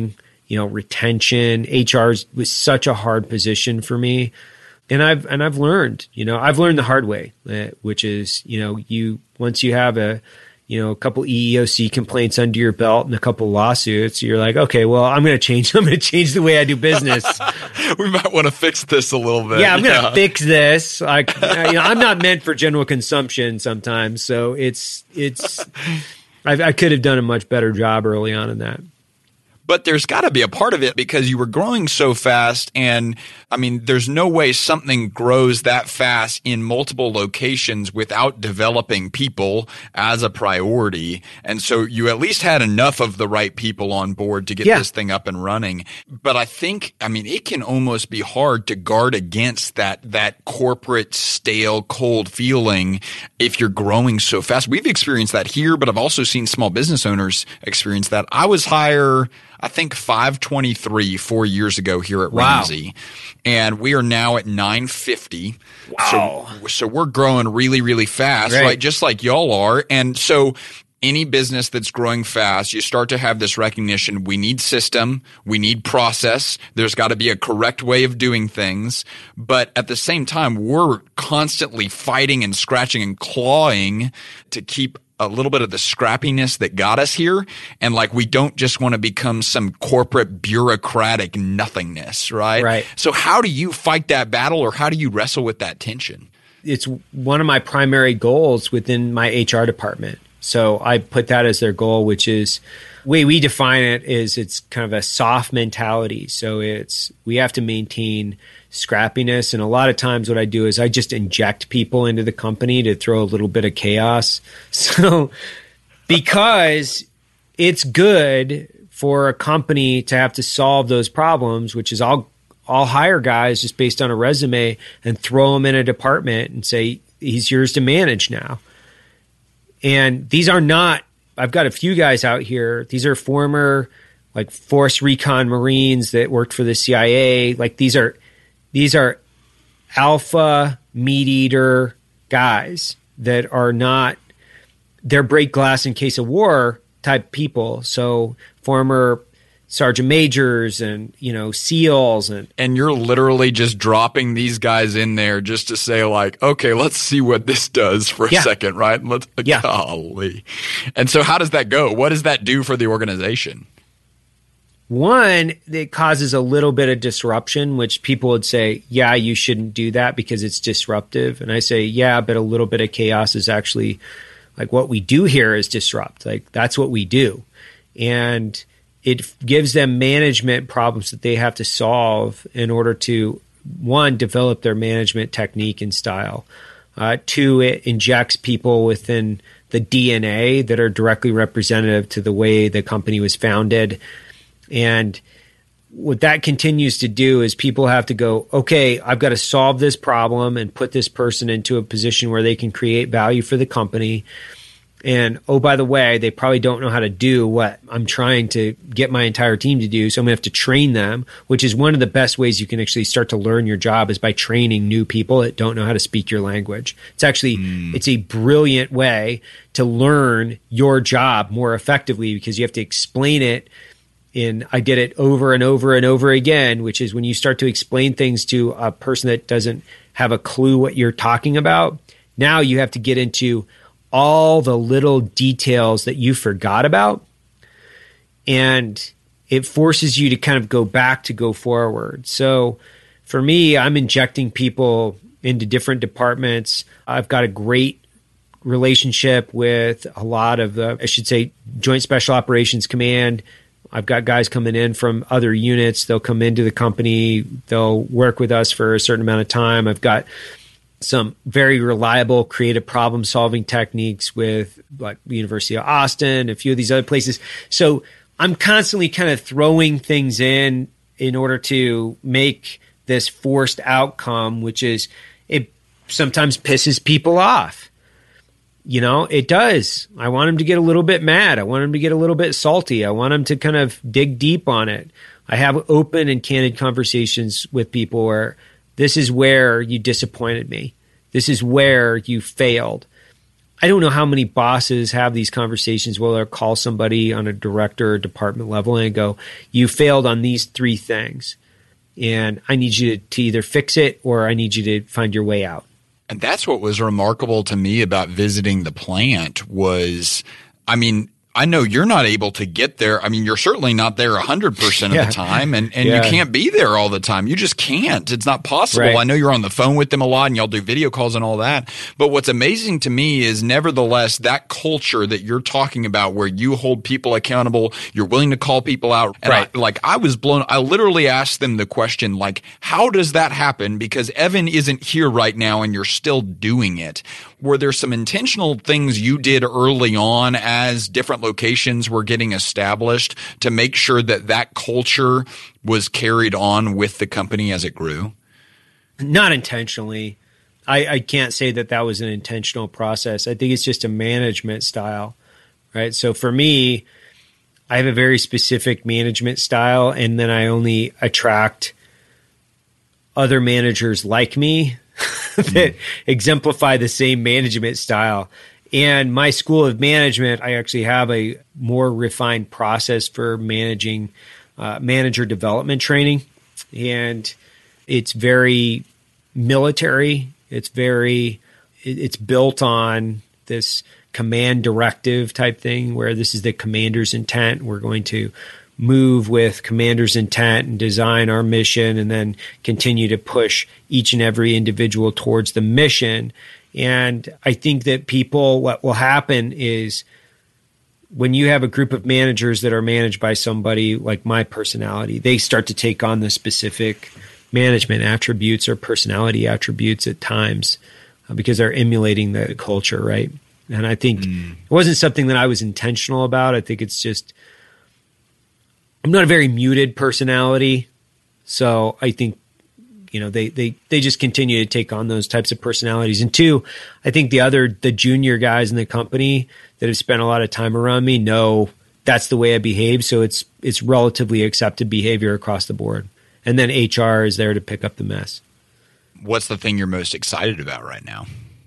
you know, retention. H R was such a hard position for me. And I've, and I've learned, you know, I've learned the hard way, uh, which is, you know, you, once you have a, you know, a couple E E O C complaints under your belt and a couple lawsuits, you're like, okay, well, I'm going to change, I'm going to change the way I do business. We might want to fix this a little bit. Yeah, I'm going to yeah. fix this. Like, you know, I'm not meant for general consumption sometimes. So it's, it's, I, I could have done a much better job early on in that. But there's got to be a part of it because you were growing so fast. And I mean, there's no way something grows that fast in multiple locations without developing people as a priority. And so you at least had enough of the right people on board to get yeah. this thing up and running. But I think, I mean, it can almost be hard to guard against that, that corporate, stale, cold feeling if you're growing so fast. We've experienced that here, but I've also seen small business owners experience that. I was higher, I think five twenty-three four years ago here at wow. Ramsey, and we are now at nine fifty. Wow. So, so we're growing really, really fast, right. right? Just like y'all are. And so any business that's growing fast, you start to have this recognition. We need system. We need process. There's got to be a correct way of doing things. But at the same time, we're constantly fighting and scratching and clawing to keep a little bit of the scrappiness that got us here. And like, we don't just want to become some corporate bureaucratic nothingness, right? Right. So how do you fight that battle, or how do you wrestle with that tension? It's one of my primary goals within my H R department. So I put that as their goal, which is, the way we define it is it's kind of a soft mentality. So it's, we have to maintain scrappiness. And a lot of times what I do is I just inject people into the company to throw a little bit of chaos. So because it's good for a company to have to solve those problems, which is I'll, I'll hire guys just based on a resume and throw them in a department and say, he's yours to manage now. And these are not, I've got a few guys out here. These are former like Force Recon Marines that worked for the C I A. Like these are, these are alpha meat eater guys that are not, they're break glass in case of war type people. So former sergeant majors and, you know, SEALs. And and you're literally just dropping these guys in there just to say like, okay, let's see what this does for a yeah. second, right? Let's, yeah. Golly. And so how does that go? What does that do for the organization? One, it causes a little bit of disruption, which people would say, yeah, you shouldn't do that because it's disruptive. And I say, yeah, but a little bit of chaos is actually like what we do here is disrupt. Like that's what we do. And it gives them management problems that they have to solve in order to, one, develop their management technique and style. Uh, two, it injects people within the D N A that are directly representative to the way the company was founded. And what that continues to do is people have to go, okay, I've got to solve this problem and put this person into a position where they can create value for the company. And, oh, by the way, they probably don't know how to do what I'm trying to get my entire team to do. So I'm going to have to train them, which is one of the best ways you can actually start to learn your job is by training new people that don't know how to speak your language. It's actually, mm. it's a brilliant way to learn your job more effectively because you have to explain it. In, I did it over and over and over again, which is when you start to explain things to a person that doesn't have a clue what you're talking about. Now you have to get into all the little details that you forgot about. And it forces you to kind of go back to go forward. So for me, I'm injecting people into different departments. I've got a great relationship with a lot of the, I should say, Joint Special Operations Command. I've got guys coming in from other units. They'll come into the company. They'll work with us for a certain amount of time. I've got some very reliable creative problem solving techniques with like the University of Austin, a few of these other places. So I'm constantly kind of throwing things in in order to make this forced outcome, which is it sometimes pisses people off. You know, it does. I want them to get a little bit mad. I want them to get a little bit salty. I want them to kind of dig deep on it. I have open and candid conversations with people where this is where you disappointed me. This is where you failed. I don't know how many bosses have these conversations where they'll call somebody on a director or department level and go, you failed on these three things, and I need you to, to either fix it or I need you to find your way out. And that's what was remarkable to me about visiting the plant was, I mean, I know you're not able to get there. I mean, you're certainly not there one hundred percent of yeah. the time, and, and yeah. you can't be there all the time. You just can't. It's not possible. Right. I know you're on the phone with them a lot and y'all do video calls and all that. But what's amazing to me is nevertheless that culture that you're talking about where you hold people accountable, you're willing to call people out. And right. I, like I was blown. I literally asked them the question, like, how does that happen? Because Evan isn't here right now and you're still doing it. Were there some intentional things you did early on as different locations were getting established to make sure that that culture was carried on with the company as it grew? Not intentionally. I, I can't say that that was an intentional process. I think it's just a management style, right? So for me, I have a very specific management style, and then I only attract other managers like me that exemplify the same management style. And my school of management, I actually have a more refined process for managing uh, manager development training. And it's very military. It's very, it, it's built on this command directive type thing where this is the commander's intent. We're going to move with commander's intent and design our mission and then continue to push each and every individual towards the mission. And I think that people, what will happen is when you have a group of managers that are managed by somebody like my personality, they start to take on the specific management attributes or personality attributes at times uh, because they're emulating the culture, right? And I think mm. it wasn't something that I was intentional about. I think it's just, I'm not a very muted personality. So I think, you know, they, they, they just continue to take on those types of personalities. And two, I think the other, the junior guys in the company that have spent a lot of time around me know that's the way I behave. So it's, it's relatively accepted behavior across the board. And then H R is there to pick up the mess. What's the thing you're most excited about right now?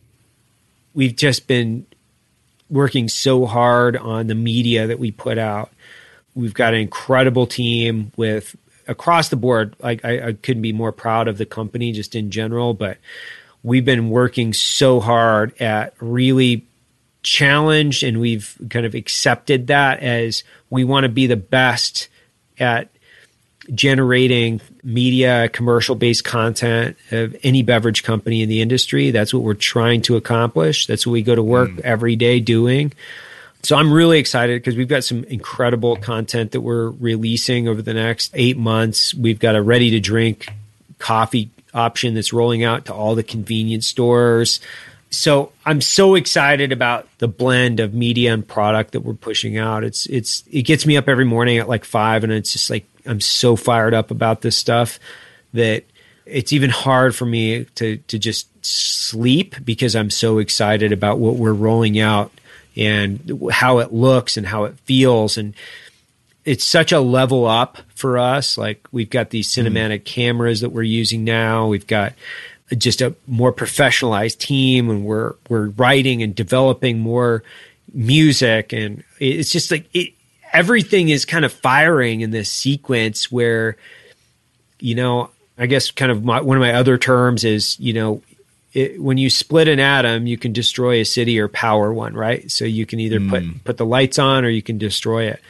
We've just been working so hard on the media that we put out. We've got an incredible team with across the board. Like I, I couldn't be more proud of the company just in general, but we've been working so hard at really challenge, and we've kind of accepted that as we want to be the best at generating media, commercial-based content of any beverage company in the industry. That's what we're trying to accomplish. That's what we go to work mm. every day doing. So I'm really excited because we've got some incredible content that we're releasing over the next eight months. We've got a ready-to-drink coffee option that's rolling out to all the convenience stores. So I'm so excited about the blend of media and product that we're pushing out. It's it's it gets me up every morning at like five, and it's just like I'm so fired up about this stuff that it's even hard for me to to just sleep because I'm so excited about what we're rolling out and how it looks and how it feels. And it's such a level up for us. Like we've got these cinematic mm. cameras that we're using now. We've got just a more professionalized team, and we're we're writing and developing more music. And it's just like it, everything is kind of firing in this sequence where, you know, I guess kind of my, one of my other terms is, you know, It, when you split an atom, you can destroy a city or power one, right? So you can either mm. put put the lights on or you can destroy it.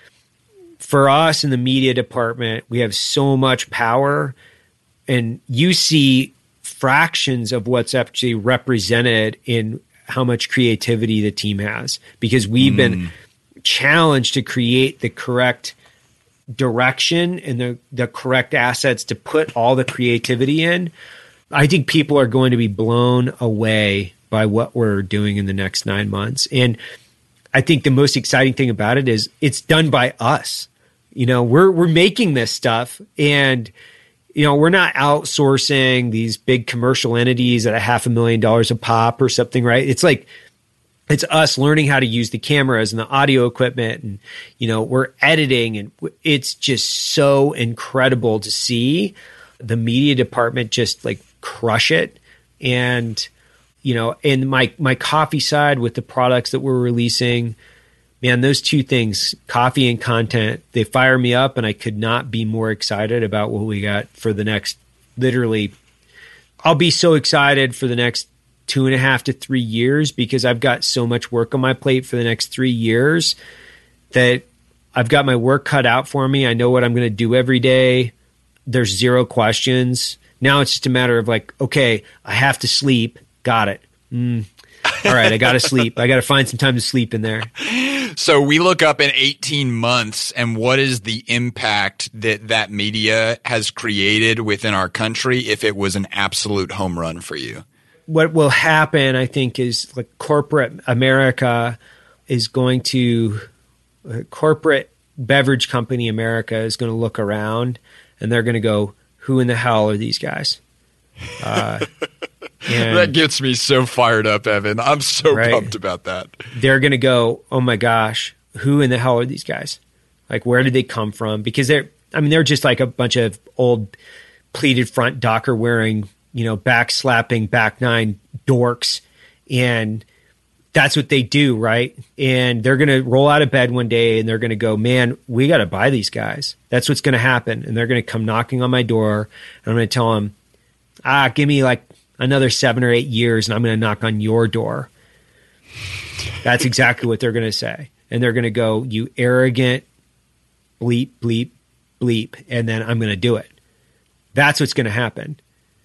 For us in the media department, we have so much power, and you see fractions of what's actually represented in how much creativity the team has, because we've mm. been challenged to create the correct direction and the, the correct assets to put all the creativity in. I think people are going to be blown away by what we're doing in the next nine months. And I think the most exciting thing about it is it's done by us. You know, we're we're making this stuff, and you know, we're not outsourcing these big commercial entities at a half a million dollars a pop or something, right? It's like it's us learning how to use the cameras and the audio equipment, and you know, we're editing, and it's just so incredible to see the media department just like crush it. And you know, and my, my coffee side with the products that we're releasing, man, those two things, coffee and content, they fire me up, and I could not be more excited about what we got for the next, literally, I'll be so excited for the next two and a half to three years because I've got so much work on my plate for the next three years that I've got my work cut out for me. I know what I'm going to do every day. There's zero questions. Now it's just a matter of like, okay, I have to sleep. Got it. Mm. All right, I got to sleep. I got to find some time to sleep in there. So we look up in eighteen months, and what is the impact that that media has created within our country if it was an absolute home run for you? What will happen, I think, is like corporate America is going to, uh, corporate beverage company America is going to look around, and they're going to go, who in the hell are these guys? Uh, and that gets me so fired up, Evan. I'm so right? pumped about that. They're going to go, oh my gosh, who in the hell are these guys? Like, where did they come from? Because they're, I mean, they're just like a bunch of old pleated front Docker wearing, you know, back slapping, back nine dorks. And that's what they do, right? And they're going to roll out of bed one day and they're going to go, man, we got to buy these guys. That's what's going to happen. And they're going to come knocking on my door, and I'm going to tell them, ah, give me like another seven or eight years and I'm going to knock on your door. That's exactly what they're going to say. And they're going to go, you arrogant bleep, bleep, bleep. And then I'm going to do it. That's what's going to happen.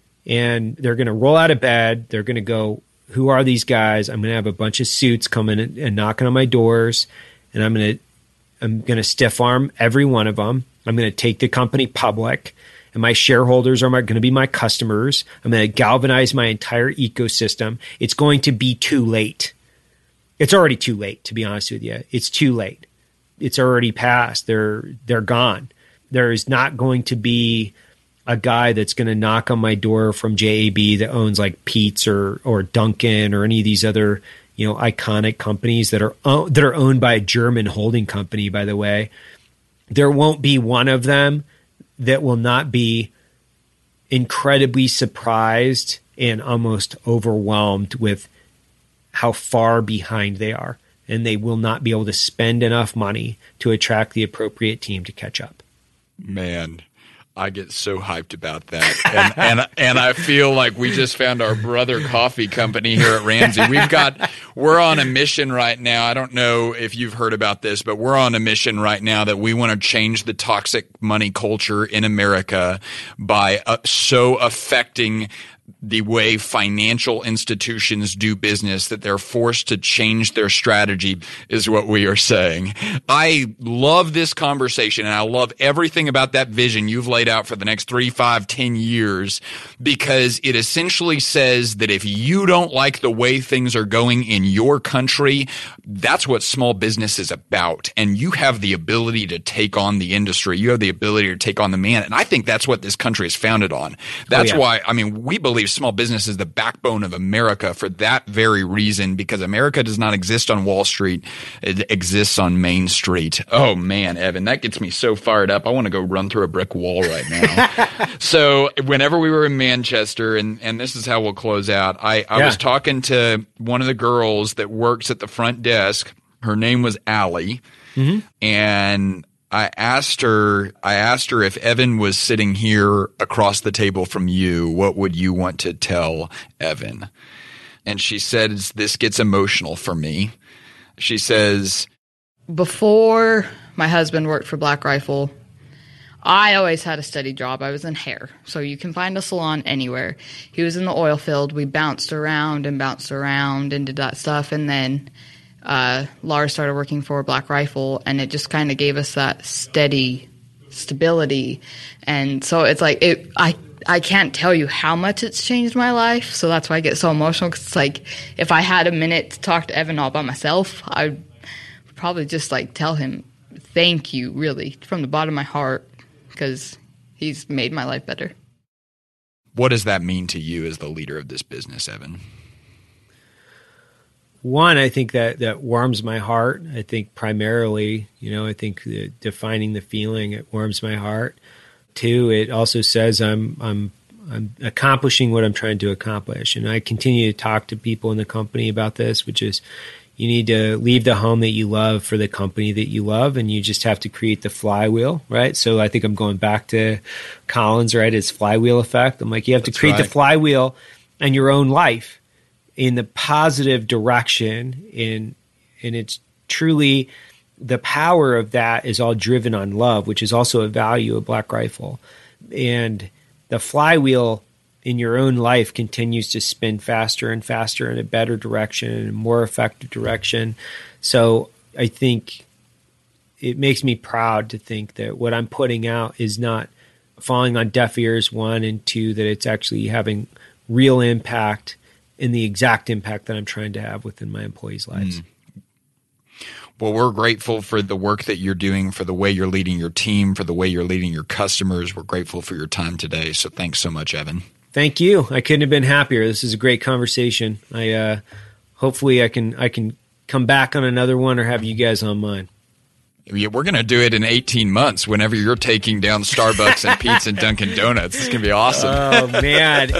And they're going to roll out of bed. They're going to go, who are these guys? I'm going to have a bunch of suits coming and, and knocking on my doors. And I'm going to, I'm going to stiff arm every one of them. I'm going to take the company public. And my shareholders are going to be my customers. I'm going to galvanize my entire ecosystem. It's going to be too late. It's already too late, to be honest with you. It's too late. It's already past. They're they're gone. There is not going to be a guy that's going to knock on my door from J A B that owns like Pete's or or Dunkin' or any of these other, you know, iconic companies that are that are owned by a German holding company, by the way. There won't be one of them that will not be incredibly surprised and almost overwhelmed with how far behind they are. And they will not be able to spend enough money to attract the appropriate team to catch up. Man, I get so hyped about that. And, and and I feel like we just found our brother coffee company here at Ramsey. We've got, we're on a mission right now. I don't know if you've heard about this, but we're on a mission right now that we want to change the toxic money culture in America by uh, so affecting the way financial institutions do business that they're forced to change their strategy is what we are saying. I love this conversation, and I love everything about that vision you've laid out for the next three, five, ten years, because it essentially says that if you don't like the way things are going in your country, that's what small business is about. And you have the ability to take on the industry. You have the ability to take on the man. And I think that's what this country is founded on. That's oh, yeah. why, I mean, we believe small business is the backbone of America for that very reason, because America does not exist on Wall Street. It exists on Main Street. Oh man, Evan, that gets me so fired up. I want to go run through a brick wall right now. So whenever we were in Manchester, and, and this is how we'll close out, I, I yeah. was talking to one of the girls that works at the front desk. Her name was Allie. Mm-hmm. And I asked her, I asked her if Evan was sitting here across the table from you, what would you want to tell Evan? And she says, this gets emotional for me. She says, before my husband worked for Black Rifle, I always had a steady job. I was in hair, so you can find a salon anywhere. He was in the oil field. We bounced around and bounced around and did that stuff. And then uh, Laura started working for Black Rifle, and it just kind of gave us that steady stability. And so it's like it. I I can't tell you how much it's changed my life. So that's why I get so emotional. Because it's like if I had a minute to talk to Evan all by myself, I would probably just like tell him thank you, really, from the bottom of my heart, because he's made my life better. What does that mean to you as the leader of this business, Evan? One, I think that, that warms my heart. I think primarily, you know, I think the, defining the feeling, it warms my heart. Two, it also says I'm I'm I'm accomplishing what I'm trying to accomplish. And I continue to talk to people in the company about this, which is you need to leave the home that you love for the company that you love, and you just have to create the flywheel, right? So I think I'm going back to Collins, right? His flywheel effect. I'm like, you have That's to create right. the flywheel in your own life in the positive direction. In, and it's truly the power of that is all driven on love, which is also a value of Black Rifle. And the flywheel in your own life continues to spin faster and faster in a better direction and a more effective direction. So I think it makes me proud to think that what I'm putting out is not falling on deaf ears, one, and two, that it's actually having real impact in the exact impact that I'm trying to have within my employees' lives. Mm. Well, we're grateful for the work that you're doing, for the way you're leading your team, for the way you're leading your customers. We're grateful for your time today. So thanks so much, Evan. Thank you. I couldn't have been happier. This is a great conversation. I uh, hopefully I can I can come back on another one or have you guys on mine. Yeah, we're going to do it in eighteen months whenever you're taking down Starbucks and Pizza and Dunkin' Donuts. It's going to be awesome. Oh, man.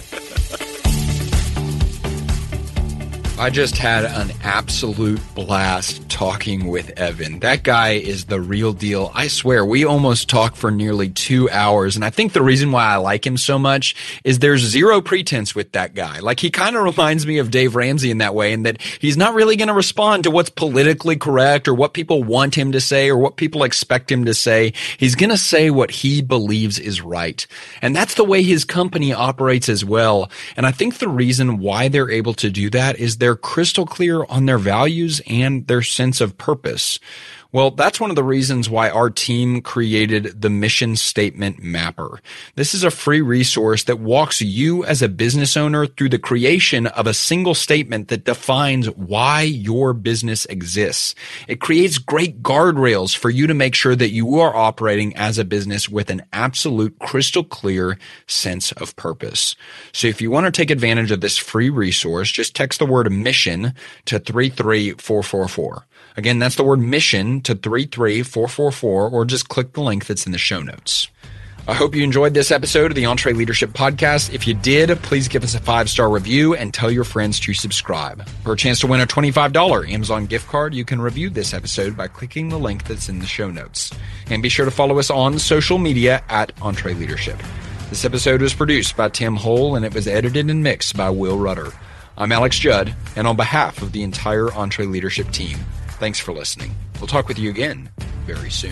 I just had an absolute blast talking with Evan. That guy is the real deal. I swear, we almost talked for nearly two hours. And I think the reason why I like him so much is there's zero pretense with that guy. Like, he kind of reminds me of Dave Ramsey in that way, in that he's not really going to respond to what's politically correct or what people want him to say or what people expect him to say. He's going to say what he believes is right. And that's the way his company operates as well. And I think the reason why they're able to do that is they're crystal clear on their values and their sense of purpose. Well, that's one of the reasons why our team created the Mission Statement Mapper. This is a free resource that walks you as a business owner through the creation of a single statement that defines why your business exists. It creates great guardrails for you to make sure that you are operating as a business with an absolute crystal clear sense of purpose. So if you want to take advantage of this free resource, just text the word mission to three three four four four. Again, that's the word mission to three three four four four, or just click the link that's in the show notes. I hope you enjoyed this episode of the EntreLeadership Podcast. If you did, please give us a five-star review and tell your friends to subscribe. For a chance to win a twenty-five dollars Amazon gift card, you can review this episode by clicking the link that's in the show notes. And be sure to follow us on social media at EntreLeadership. This episode was produced by Tim Hull, and it was edited and mixed by Will Rudder. I'm Alex Judd, and on behalf of the entire EntreLeadership team, thanks for listening. We'll talk with you again very soon.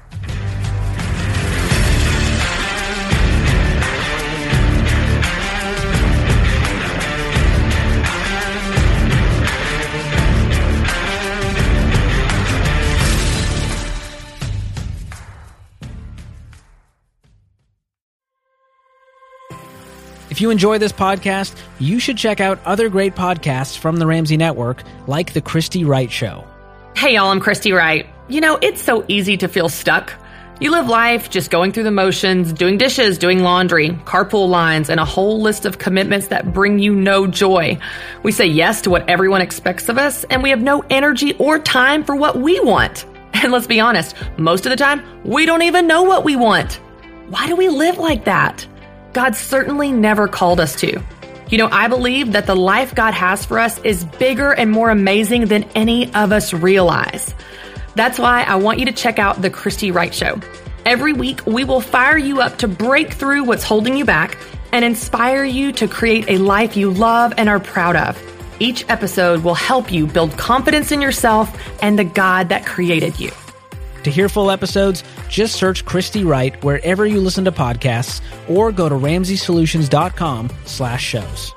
If you enjoy this podcast, you should check out other great podcasts from the Ramsey Network, like The Christy Wright Show. Hey y'all, I'm Christy Wright. You know, it's so easy to feel stuck. You live life just going through the motions, doing dishes, doing laundry, carpool lines, and a whole list of commitments that bring you no joy. We say yes to what everyone expects of us, and we have no energy or time for what we want. And let's be honest, most of the time, we don't even know what we want. Why do we live like that? God certainly never called us to. You know, I believe that the life God has for us is bigger and more amazing than any of us realize. That's why I want you to check out The Christy Wright Show. Every week, we will fire you up to break through what's holding you back and inspire you to create a life you love and are proud of. Each episode will help you build confidence in yourself and the God that created you. To hear full episodes, just search Christy Wright wherever you listen to podcasts or go to ramsey solutions dot com slash shows.